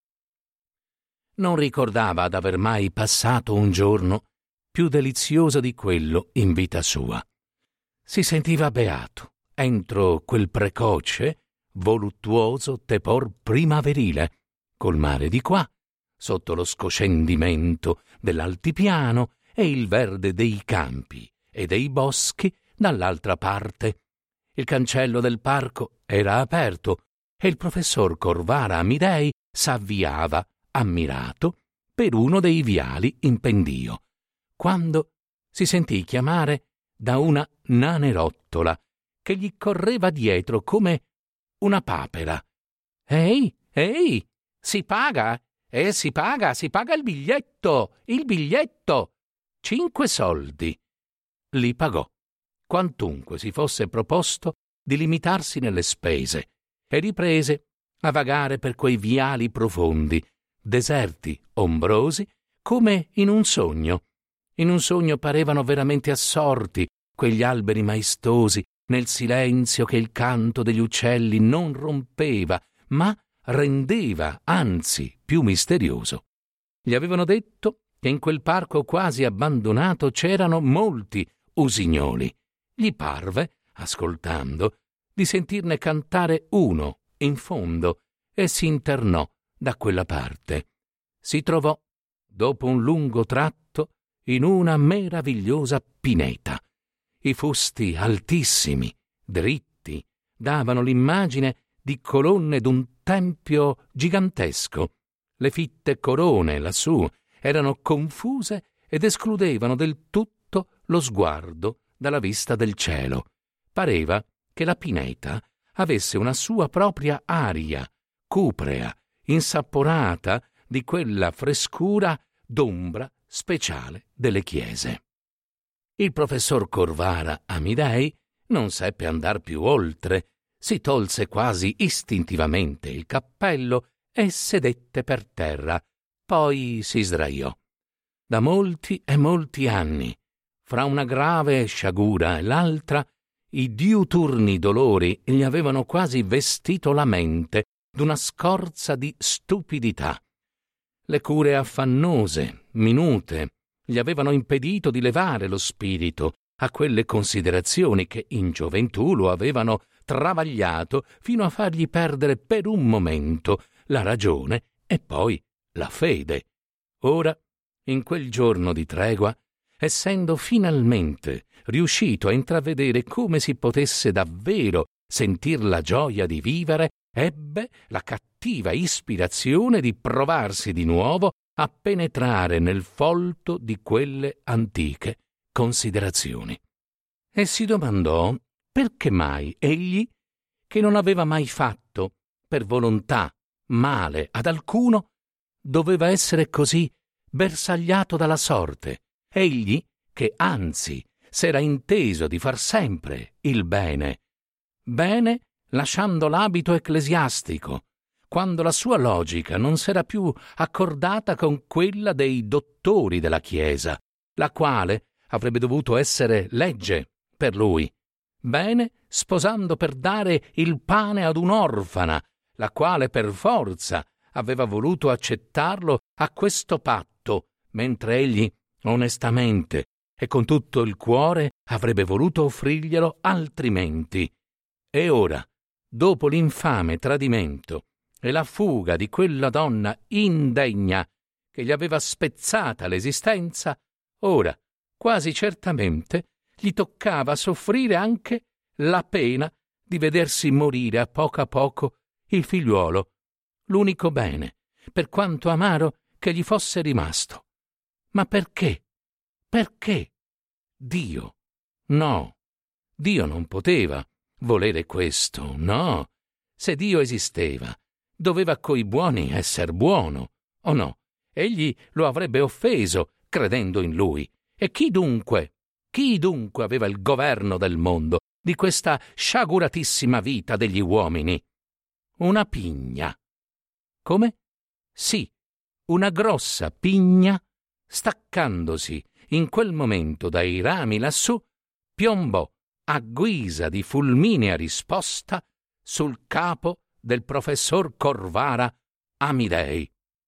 Non ricordava d'aver mai passato un giorno più delizioso di quello in vita sua. Si sentiva beato entro quel precoce, voluttuoso tepor primaverile, col mare di qua, sotto lo scoscendimento dell'altipiano e il verde dei campi e dei boschi dall'altra parte. Il cancello del parco era aperto e il professor Corvara Amidei s'avviava, ammirato, per uno dei viali in pendio, quando si sentì chiamare da una nanerottola che gli correva dietro come una papera. «Ehi, ehi, si paga, eh, si paga, si paga il biglietto, il biglietto! Cinque soldi!» Li pagò, quantunque si fosse proposto di limitarsi nelle spese, e riprese a vagare per quei viali profondi, deserti, ombrosi, come in un sogno. In un sogno parevano veramente assorti quegli alberi maestosi nel silenzio che il canto degli uccelli non rompeva, ma rendeva, anzi, più misterioso. Gli avevano detto che in quel parco quasi abbandonato c'erano molti usignoli. Gli parve, ascoltando, di sentirne cantare uno in fondo e si internò da quella parte. Si trovò, dopo un lungo tratto, in una meravigliosa pineta. I fusti altissimi, dritti, davano l'immagine di colonne d'un tempio gigantesco. Le fitte corone lassù erano confuse ed escludevano del tutto lo sguardo dalla vista del cielo. Pareva che la pineta avesse una sua propria aria, cuprea, insaporata di quella frescura d'ombra speciale delle chiese. Il professor Corvara Amidei non seppe andar più oltre, si tolse quasi istintivamente il cappello e sedette per terra, poi si sdraiò. Da molti e molti anni, fra una grave sciagura e l'altra, i diuturni dolori gli avevano quasi vestito la mente d'una scorza di stupidità. Le cure affannose, minute, gli avevano impedito di levare lo spirito a quelle considerazioni che in gioventù lo avevano travagliato fino a fargli perdere per un momento la ragione e poi la fede. Ora, in quel giorno di tregua, essendo finalmente riuscito a intravedere come si potesse davvero sentir la gioia di vivere, ebbe la cattiva ispirazione di provarsi di nuovo a penetrare nel folto di quelle antiche considerazioni. E si domandò perché mai egli, che non aveva mai fatto, per volontà, male ad alcuno, doveva essere così bersagliato dalla sorte, egli che anzi s'era inteso di far sempre il bene, bene lasciando l'abito ecclesiastico, quando la sua logica non s'era più accordata con quella dei dottori della Chiesa, la quale avrebbe dovuto essere legge per lui, bene sposando per dare il pane ad un'orfana, la quale per forza aveva voluto accettarlo a questo patto, mentre egli, onestamente e con tutto il cuore, avrebbe voluto offrirglielo altrimenti. E ora, dopo l'infame tradimento e la fuga di quella donna indegna che gli aveva spezzata l'esistenza, ora, quasi certamente, gli toccava soffrire anche la pena di vedersi morire a poco a poco il figliuolo, l'unico bene, per quanto amaro che gli fosse rimasto. Ma perché? Perché? Dio? No, Dio non poteva volere questo, no. Se Dio esisteva, doveva coi buoni esser buono, o no? Egli lo avrebbe offeso credendo in lui. E chi dunque, chi dunque aveva il governo del mondo, di questa sciaguratissima vita degli uomini? Una pigna. Come? Sì, una grossa pigna, staccandosi in quel momento dai rami lassù, piombò a guisa di fulminea risposta sul capo del professor Corvara Amidei.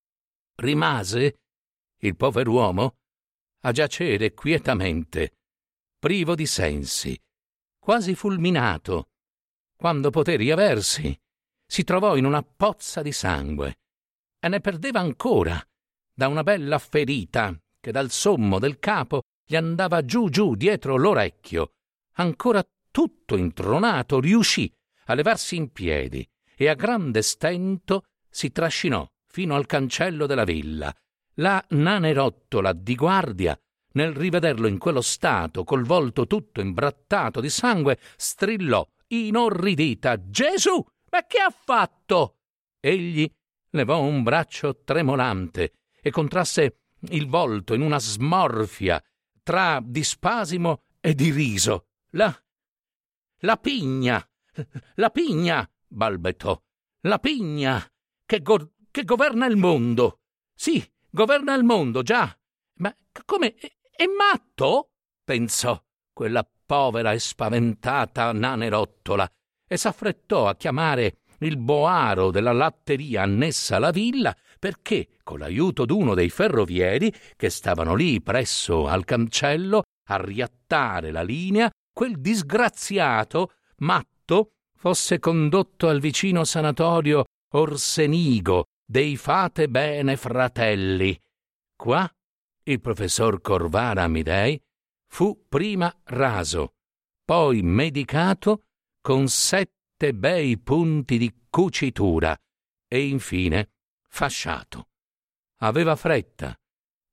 Rimase il pover'uomo a giacere quietamente, privo di sensi, quasi fulminato. Quando poté riaversi, si trovò in una pozza di sangue e ne perdeva ancora da una bella ferita che dal sommo del capo gli andava giù giù dietro l'orecchio. Ancora tutto intronato riuscì a levarsi in piedi e a grande stento si trascinò fino al cancello della villa. La nanerottola di guardia, nel rivederlo in quello stato, col volto tutto imbrattato di sangue, strillò inorridita: «Gesù, ma che ha fatto?» Egli levò un braccio tremolante e contrasse il volto in una smorfia tra di spasimo e di riso. La... la pigna, la pigna, balbettò, la pigna che, go- che governa il mondo. Sì, governa il mondo, già. Ma come... è, è matto? Pensò quella povera e spaventata nanerottola e s'affrettò a chiamare il boaro della latteria annessa alla villa, perché, con l'aiuto d'uno dei ferrovieri che stavano lì presso al cancello a riattare la linea, quel disgraziato matto fosse condotto al vicino sanatorio Orsenigo dei Fate Bene Fratelli. Qua il professor Corvara Amidei fu prima raso, poi medicato con sette bei punti di cucitura e infine fasciato. Aveva fretta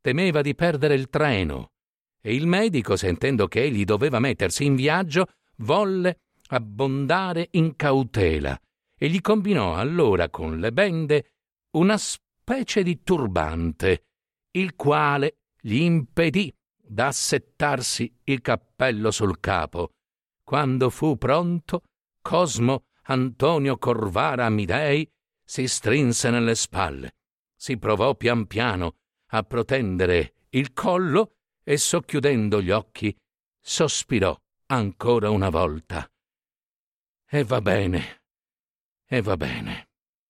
temeva di perdere il treno e il medico, sentendo che egli doveva mettersi in viaggio, volle abbondare in cautela e gli combinò allora con le bende una specie di turbante, il quale gli impedì d'assettarsi il cappello sul capo. Quando fu pronto, Cosmo Antonio Corvara Amidei si strinse nelle spalle, si provò pian piano a protendere il collo e, socchiudendo gli occhi, sospirò ancora una volta. E va bene, e va bene.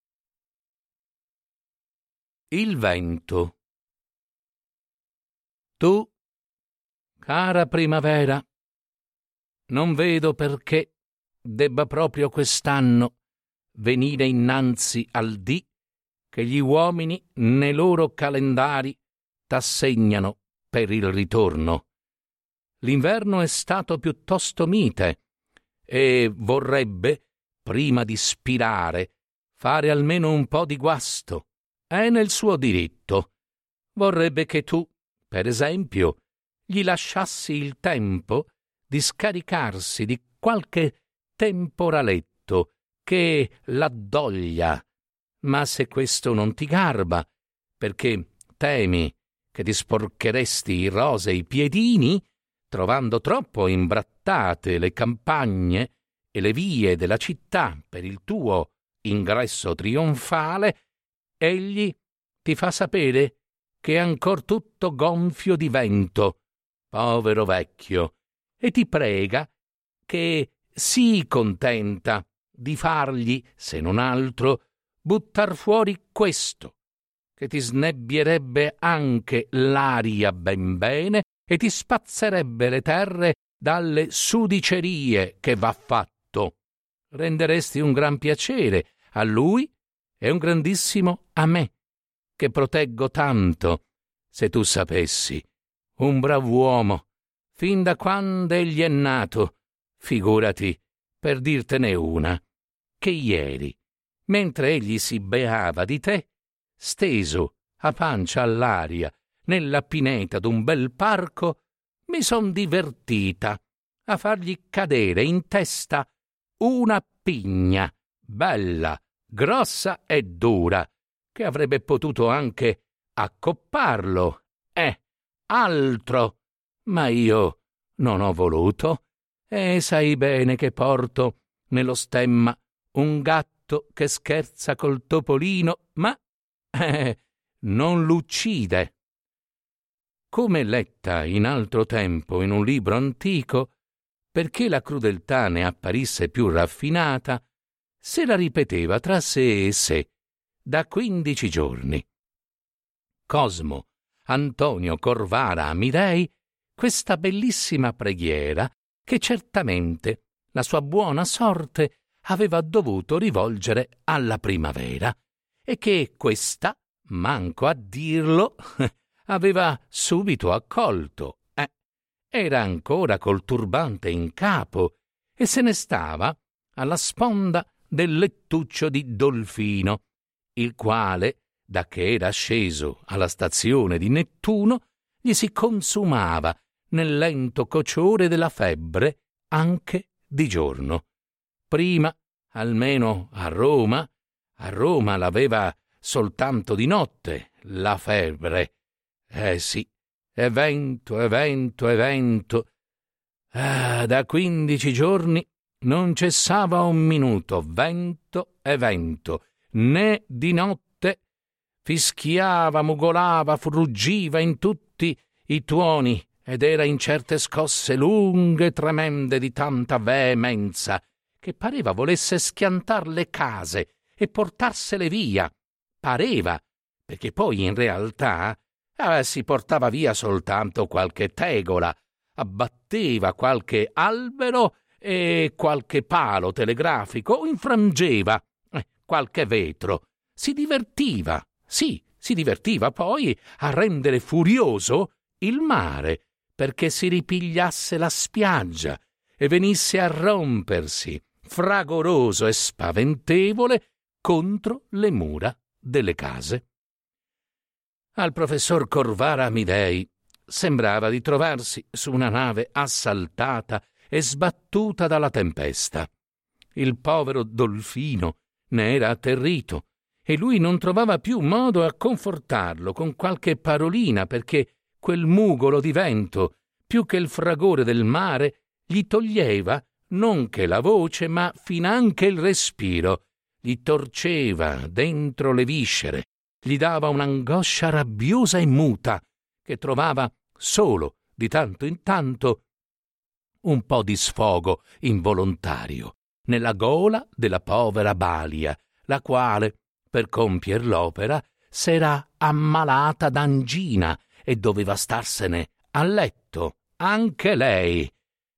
Il vento. Tu, cara primavera, non vedo perché debba proprio quest'anno venire innanzi al dì che gli uomini nei loro calendari t'assegnano per il ritorno. L'inverno è stato piuttosto mite e vorrebbe, prima di spirare, fare almeno un po' di guasto. È nel suo diritto. Vorrebbe che tu, per esempio, gli lasciassi il tempo di scaricarsi di qualche temporaletto che l'addoglia. Ma se questo non ti garba, perché temi che ti sporcheresti i rosei piedini, trovando troppo imbrattate le campagne e le vie della città per il tuo ingresso trionfale, egli ti fa sapere che è ancor tutto gonfio di vento, povero vecchio, e ti prega che sii contenta di fargli, se non altro, buttar fuori questo, che ti snebbierebbe anche l'aria ben bene e ti spazzerebbe le terre dalle sudicerie che va fatto. Renderesti un gran piacere a lui e un grandissimo a me, che proteggo tanto, se tu sapessi. Un brav'uomo, fin da quando egli è nato, figurati, per dirtene una, che ieri, mentre egli si beava di te, steso a pancia all'aria nella pineta d'un bel parco, mi son divertita a fargli cadere in testa una pigna bella, grossa e dura, che avrebbe potuto anche accopparlo. Eh, altro! Ma io non ho voluto, e sai bene che porto nello stemma un gatto che scherza col topolino, ma eh, non l'uccide. Come letta in altro tempo in un libro antico, perché la crudeltà ne apparisse più raffinata, se la ripeteva tra sé e sé da quindici giorni. Cosmo Antonio Corvara Amidei questa bellissima preghiera che certamente la sua buona sorte aveva dovuto rivolgere alla primavera e che questa, manco a dirlo, aveva subito accolto. Eh, era ancora col turbante in capo e se ne stava alla sponda del lettuccio di Dolfino, il quale, da che era sceso alla stazione di Nettuno, gli si consumava nel lento cociore della febbre anche di giorno. Prima, almeno a Roma, a Roma l'aveva soltanto di notte la febbre. Eh sì, e vento, e vento, e vento. Ah, da quindici giorni non cessava un minuto, vento e vento, né di notte. Fischiava, mugolava, fruggiva in tutti i tuoni ed era in certe scosse lunghe e tremende di tanta veemenza che pareva volesse schiantar le case e portarsele via. Pareva, perché poi in realtà eh, si portava via soltanto qualche tegola, abbatteva qualche albero e qualche palo telegrafico, infrangeva eh, qualche vetro, si divertiva, sì, si divertiva poi a rendere furioso il mare, perché si ripigliasse la spiaggia e venisse a rompersi, fragoroso e spaventevole, contro le mura delle case. Al professor Corvara Amidei sembrava di trovarsi su una nave assaltata e sbattuta dalla tempesta. Il povero Dolfino ne era atterrito e lui non trovava più modo a confortarlo con qualche parolina, perché quel mugolo di vento, più che il fragore del mare, gli toglieva non che la voce, ma finanche il respiro, gli torceva dentro le viscere, gli dava un'angoscia rabbiosa e muta, che trovava solo, di tanto in tanto, un po' di sfogo involontario nella gola della povera Balia, la quale, per compier l'opera, s'era ammalata d'angina e doveva starsene a letto, anche lei.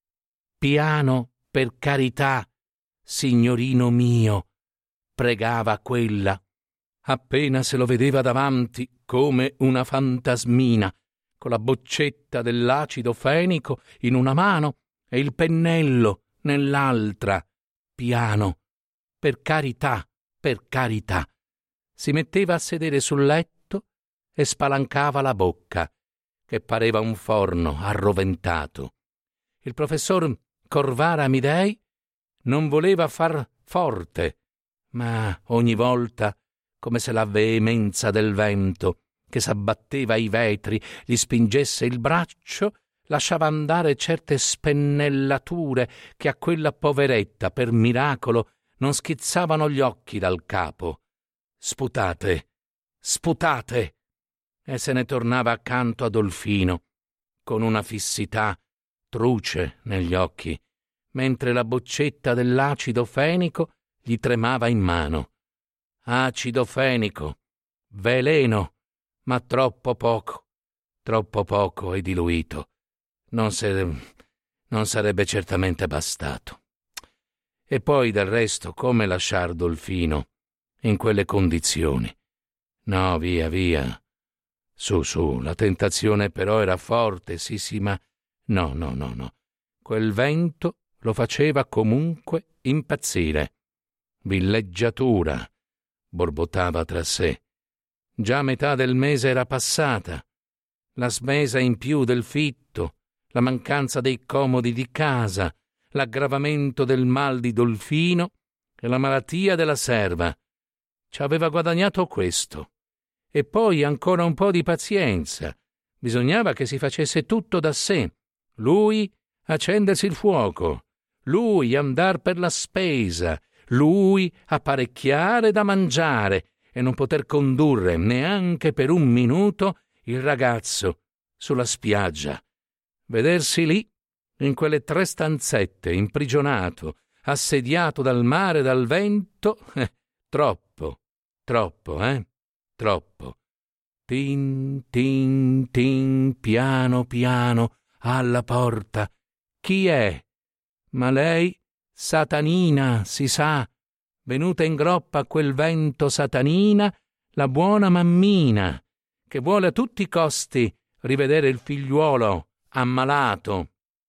Piano, per carità, signorino mio, pregava quella. Appena se lo vedeva davanti come una fantasmina, con la boccetta dell'acido fenico in una mano e il pennello nell'altra. Piano, per carità, per carità. Si metteva a sedere sul letto e spalancava la bocca, che pareva un forno arroventato. Il professor Corvara Amidei non voleva far forte, ma ogni volta, come se la veemenza del vento che s'abbatteva ai vetri gli spingesse il braccio, lasciava andare certe spennellature che a quella poveretta, per miracolo, non schizzavano gli occhi dal capo. Sputate, sputate! E se ne tornava accanto a Dolfino, con una fissità truce negli occhi, mentre la boccetta dell'acido fenico gli tremava in mano. Acido fenico, veleno, ma troppo poco, troppo poco e diluito. Non, se, non sarebbe certamente bastato. E poi del resto come lasciar Dolfino in quelle condizioni? No, via, via. Su, su, la tentazione però era forte, sì, sì, ma no, no, no, no. Quel vento lo faceva comunque impazzire. Villeggiatura, borbottava tra sé. Già metà del mese era passata. La spesa in più del fitto, la mancanza dei comodi di casa, l'aggravamento del mal di Dolfino e la malattia della serva. Ci aveva guadagnato questo. E poi ancora un po' di pazienza. Bisognava che si facesse tutto da sé. Lui accendersi il fuoco, lui andar per la spesa, lui apparecchiare da mangiare e non poter condurre neanche per un minuto il ragazzo sulla spiaggia. Vedersi lì, in quelle tre stanzette, imprigionato, assediato dal mare e dal vento, eh, troppo, troppo, eh, troppo. Tin, tin, tin, piano, piano, alla porta. Chi è? Ma lei, Satanina, si sa, venuta in groppa a quel vento Satanina, la buona mammina, che vuole a tutti i costi rivedere il figliuolo ammalato.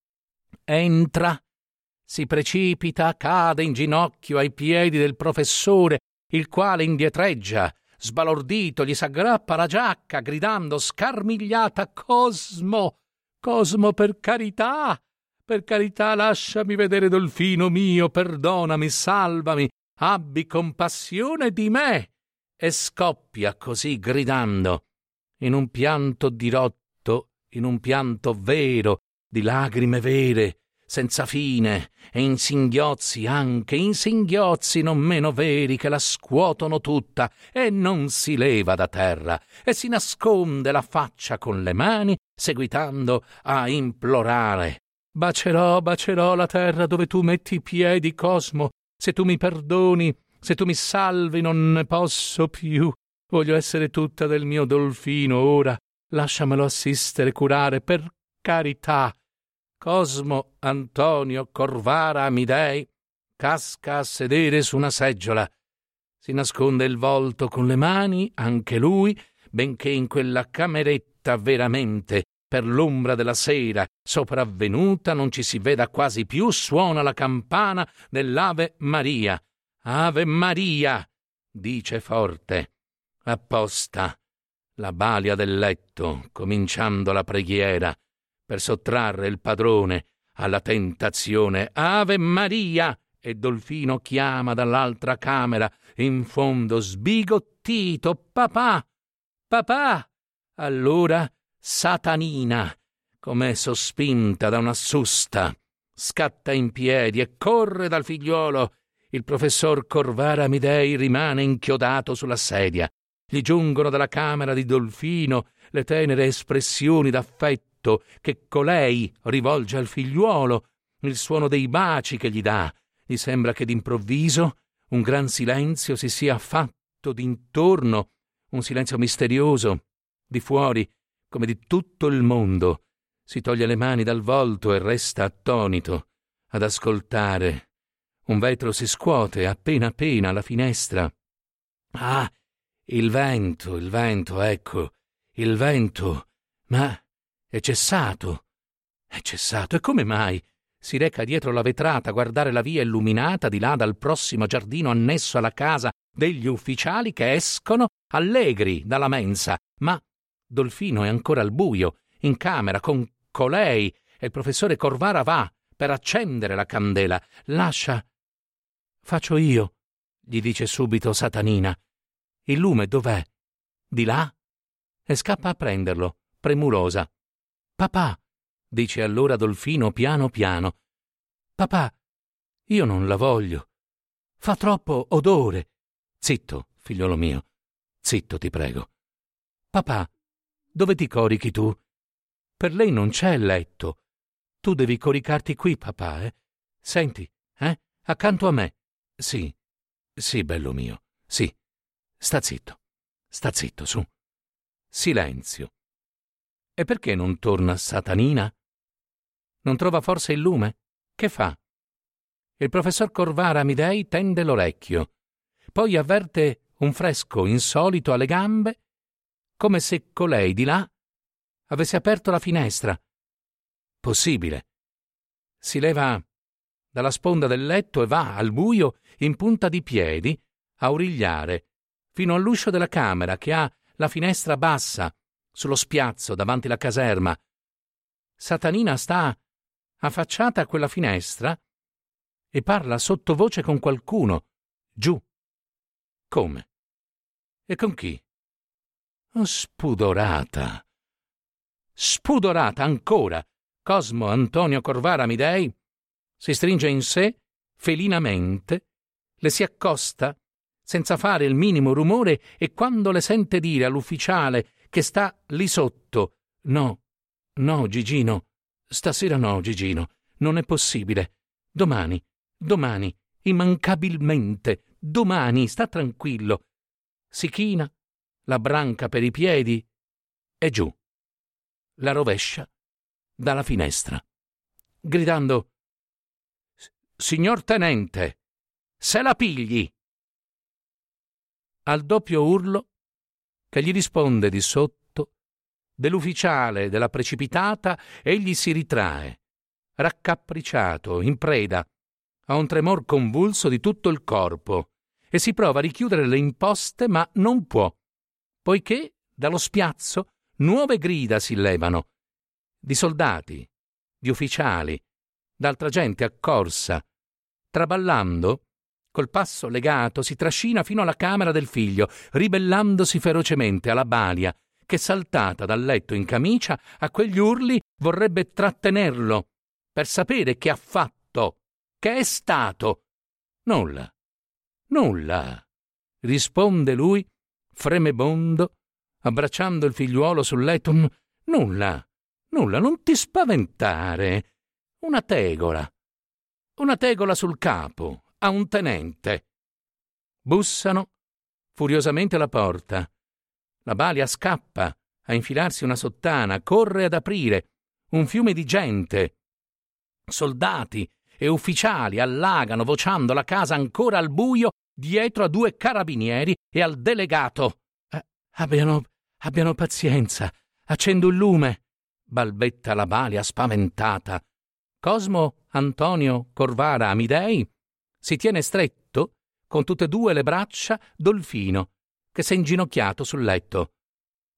Entra, si precipita, cade in ginocchio ai piedi del professore, il quale indietreggia, sbalordito, gli s'aggrappa la giacca, gridando scarmigliata: Cosmo, Cosmo, per carità, per carità, lasciami vedere Dolfino mio, perdonami, salvami, abbi compassione di me. E scoppia così gridando, in un pianto dirotto, in un pianto vero, di lagrime vere, senza fine, e in singhiozzi anche, in singhiozzi non meno veri, che la scuotono tutta e non si leva da terra, e si nasconde la faccia con le mani, seguitando a implorare: bacerò, bacerò la terra dove tu metti i piedi, Cosmo, se tu mi perdoni, se tu mi salvi, non ne posso più, voglio essere tutta del mio Dolfino ora, lasciamelo assistere, curare, per carità. Cosmo Antonio Corvara Amidei casca a sedere su una seggiola, si nasconde il volto con le mani, anche lui, benché in quella cameretta veramente, per l'ombra della sera sopravvenuta, non ci si veda quasi più, suona la campana dell'Ave Maria. Ave Maria, dice forte, apposta. la balia del letto, cominciando la preghiera per sottrarre il padrone alla tentazione. Ave Maria! E Dolfino chiama dall'altra camera, in fondo sbigottito: papà, papà! Allora Satanina, come sospinta da una susta, scatta in piedi e corre dal figliuolo. Il professor Corvara Amidei rimane inchiodato sulla sedia. Gli giungono dalla camera di Dolfino le tenere espressioni d'affetto che colei rivolge al figliuolo, il suono dei baci che gli dà. Gli sembra che d'improvviso un gran silenzio si sia fatto d'intorno, un silenzio misterioso, di fuori, come di tutto il mondo. Si toglie le mani dal volto e resta attonito ad ascoltare. Un vetro si scuote appena appena alla finestra. Ah, il vento, il vento, ecco, il vento. Ma è cessato, è cessato. E come mai? Si reca dietro la vetrata a guardare la via illuminata di là dal prossimo giardino annesso alla casa degli ufficiali che escono allegri dalla mensa. Ma Dolfino è ancora al buio, in camera, con colei, e il professore Corvara va per accendere la candela. Lascia. Faccio io, gli dice subito Satanina. Il lume dov'è? Di là? E scappa a prenderlo, premurosa. Papà, dice allora Dolfino piano piano. Papà, io non la voglio. Fa troppo odore. Zitto, figliolo mio, zitto, ti prego. Papà, dove ti corichi tu? Per lei non c'è il letto. Tu devi coricarti qui, papà, eh? Senti, eh? Accanto a me. Sì, sì, bello mio, sì. Sta zitto, sta zitto, su. Silenzio. E perché non torna Satanina? Non trova forse il lume? Che fa? Il professor Corvara Amidei tende l'orecchio. Poi avverte un fresco insolito alle gambe, come se colei di là avesse aperto la finestra. Possibile. Si leva dalla sponda del letto e va al buio in punta di piedi a origliare fino all'uscio della camera che ha la finestra bassa sullo spiazzo davanti la caserma. Satanina sta affacciata a quella finestra e parla sottovoce con qualcuno giù. Come? E con chi? Spudorata. Spudorata ancora. Cosmo Antonio Corvara Amidei si stringe in sé felinamente, le si accosta senza fare il minimo rumore e quando le sente dire all'ufficiale che sta lì sotto: no, no, Gigino, stasera no, Gigino, non è possibile. Domani, domani, immancabilmente, domani, sta tranquillo. Si china, la branca per i piedi e giù. La rovescia dalla finestra, gridando: Signor tenente, se la pigli! Al doppio urlo che gli risponde di sotto dell'ufficiale della precipitata, egli si ritrae, raccapricciato, in preda a un tremor convulso di tutto il corpo, e si prova a richiudere le imposte, ma non può, poiché dallo spiazzo nuove grida si levano, di soldati, di ufficiali, d'altra gente accorsa. Traballando, col passo legato, si trascina fino alla camera del figlio, ribellandosi ferocemente alla balia, che saltata dal letto in camicia, a quegli urli vorrebbe trattenerlo, per sapere che ha fatto, che è stato. Nulla, nulla, risponde lui, fremebondo, abbracciando il figliuolo sul letto. Nulla, nulla, non ti spaventare. Una tegola, una tegola sul capo, a un tenente. Bussano furiosamente alla porta. La balia scappa a infilarsi una sottana, corre ad aprire. Un fiume di gente, soldati e ufficiali allagano vociando la casa ancora al buio dietro a due carabinieri e al delegato. Eh, abbiano, abbiano pazienza, accendo il lume, balbetta la balia spaventata. Cosmo Antonio Corvara Amidei si tiene stretto con tutte e due le braccia Dolfino, che s'è inginocchiato sul letto.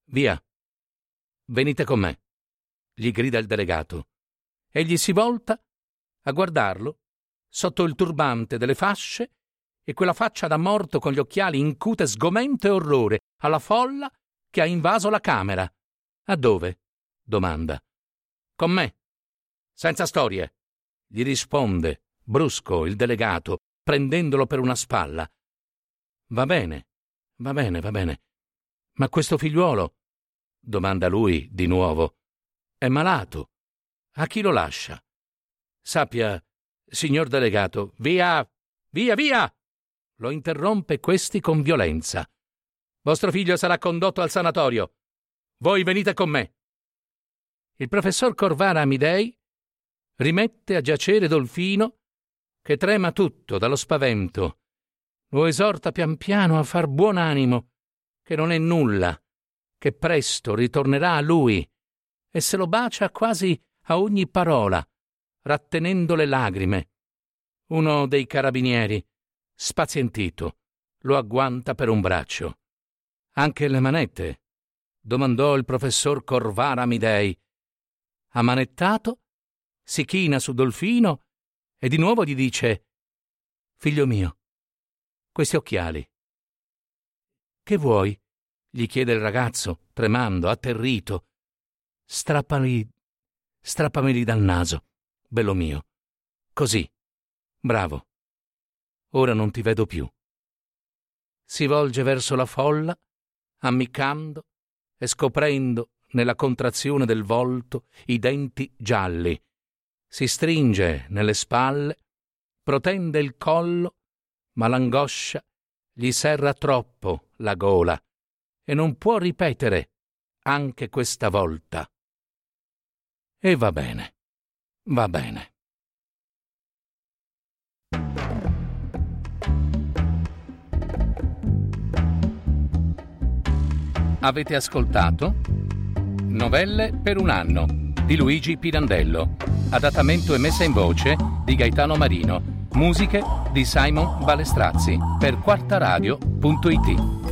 Via. Venite con me, gli grida il delegato. Egli si volta a guardarlo sotto il turbante delle fasce e quella faccia da morto con gli occhiali incute sgomento e orrore alla folla che ha invaso la camera. A dove? Domanda. Con me. Senza storie, gli risponde brusco il delegato, prendendolo per una spalla. Va bene, va bene, va bene. Ma questo figliuolo? Domanda lui di nuovo. È malato. A chi lo lascia? Sappia, signor delegato, via, via, via! Lo interrompe questi con violenza. Vostro figlio sarà condotto al sanatorio. Voi venite con me. Il professor Corvara Amidei rimette a giacere Dolfino, che trema tutto dallo spavento. Lo esorta pian piano a far buon animo, che non è nulla, che presto ritornerà a lui, e se lo bacia quasi a ogni parola, rattenendo le lagrime. Uno dei carabinieri, spazientito, lo agguanta per un braccio. Anche le manette? Domandò il professor Corvara Amidei. Ammanettato, si china su Dolfino e di nuovo gli dice: figlio mio, questi occhiali. Che vuoi? Gli chiede il ragazzo, tremando, atterrito. Strappali, strappameli dal naso, bello mio. Così. Bravo. Ora non ti vedo più. Si volge verso la folla, ammiccando e scoprendo nella contrazione del volto i denti gialli. Si stringe nelle spalle, protende il collo, ma l'angoscia gli serra troppo la gola e non può ripetere anche questa volta. E va bene, va bene. Avete ascoltato Novelle per un anno di Luigi Pirandello, adattamento e messa in voce di Gaetano Marino, musiche di Simon Balestrazzi per quartaradio punto it.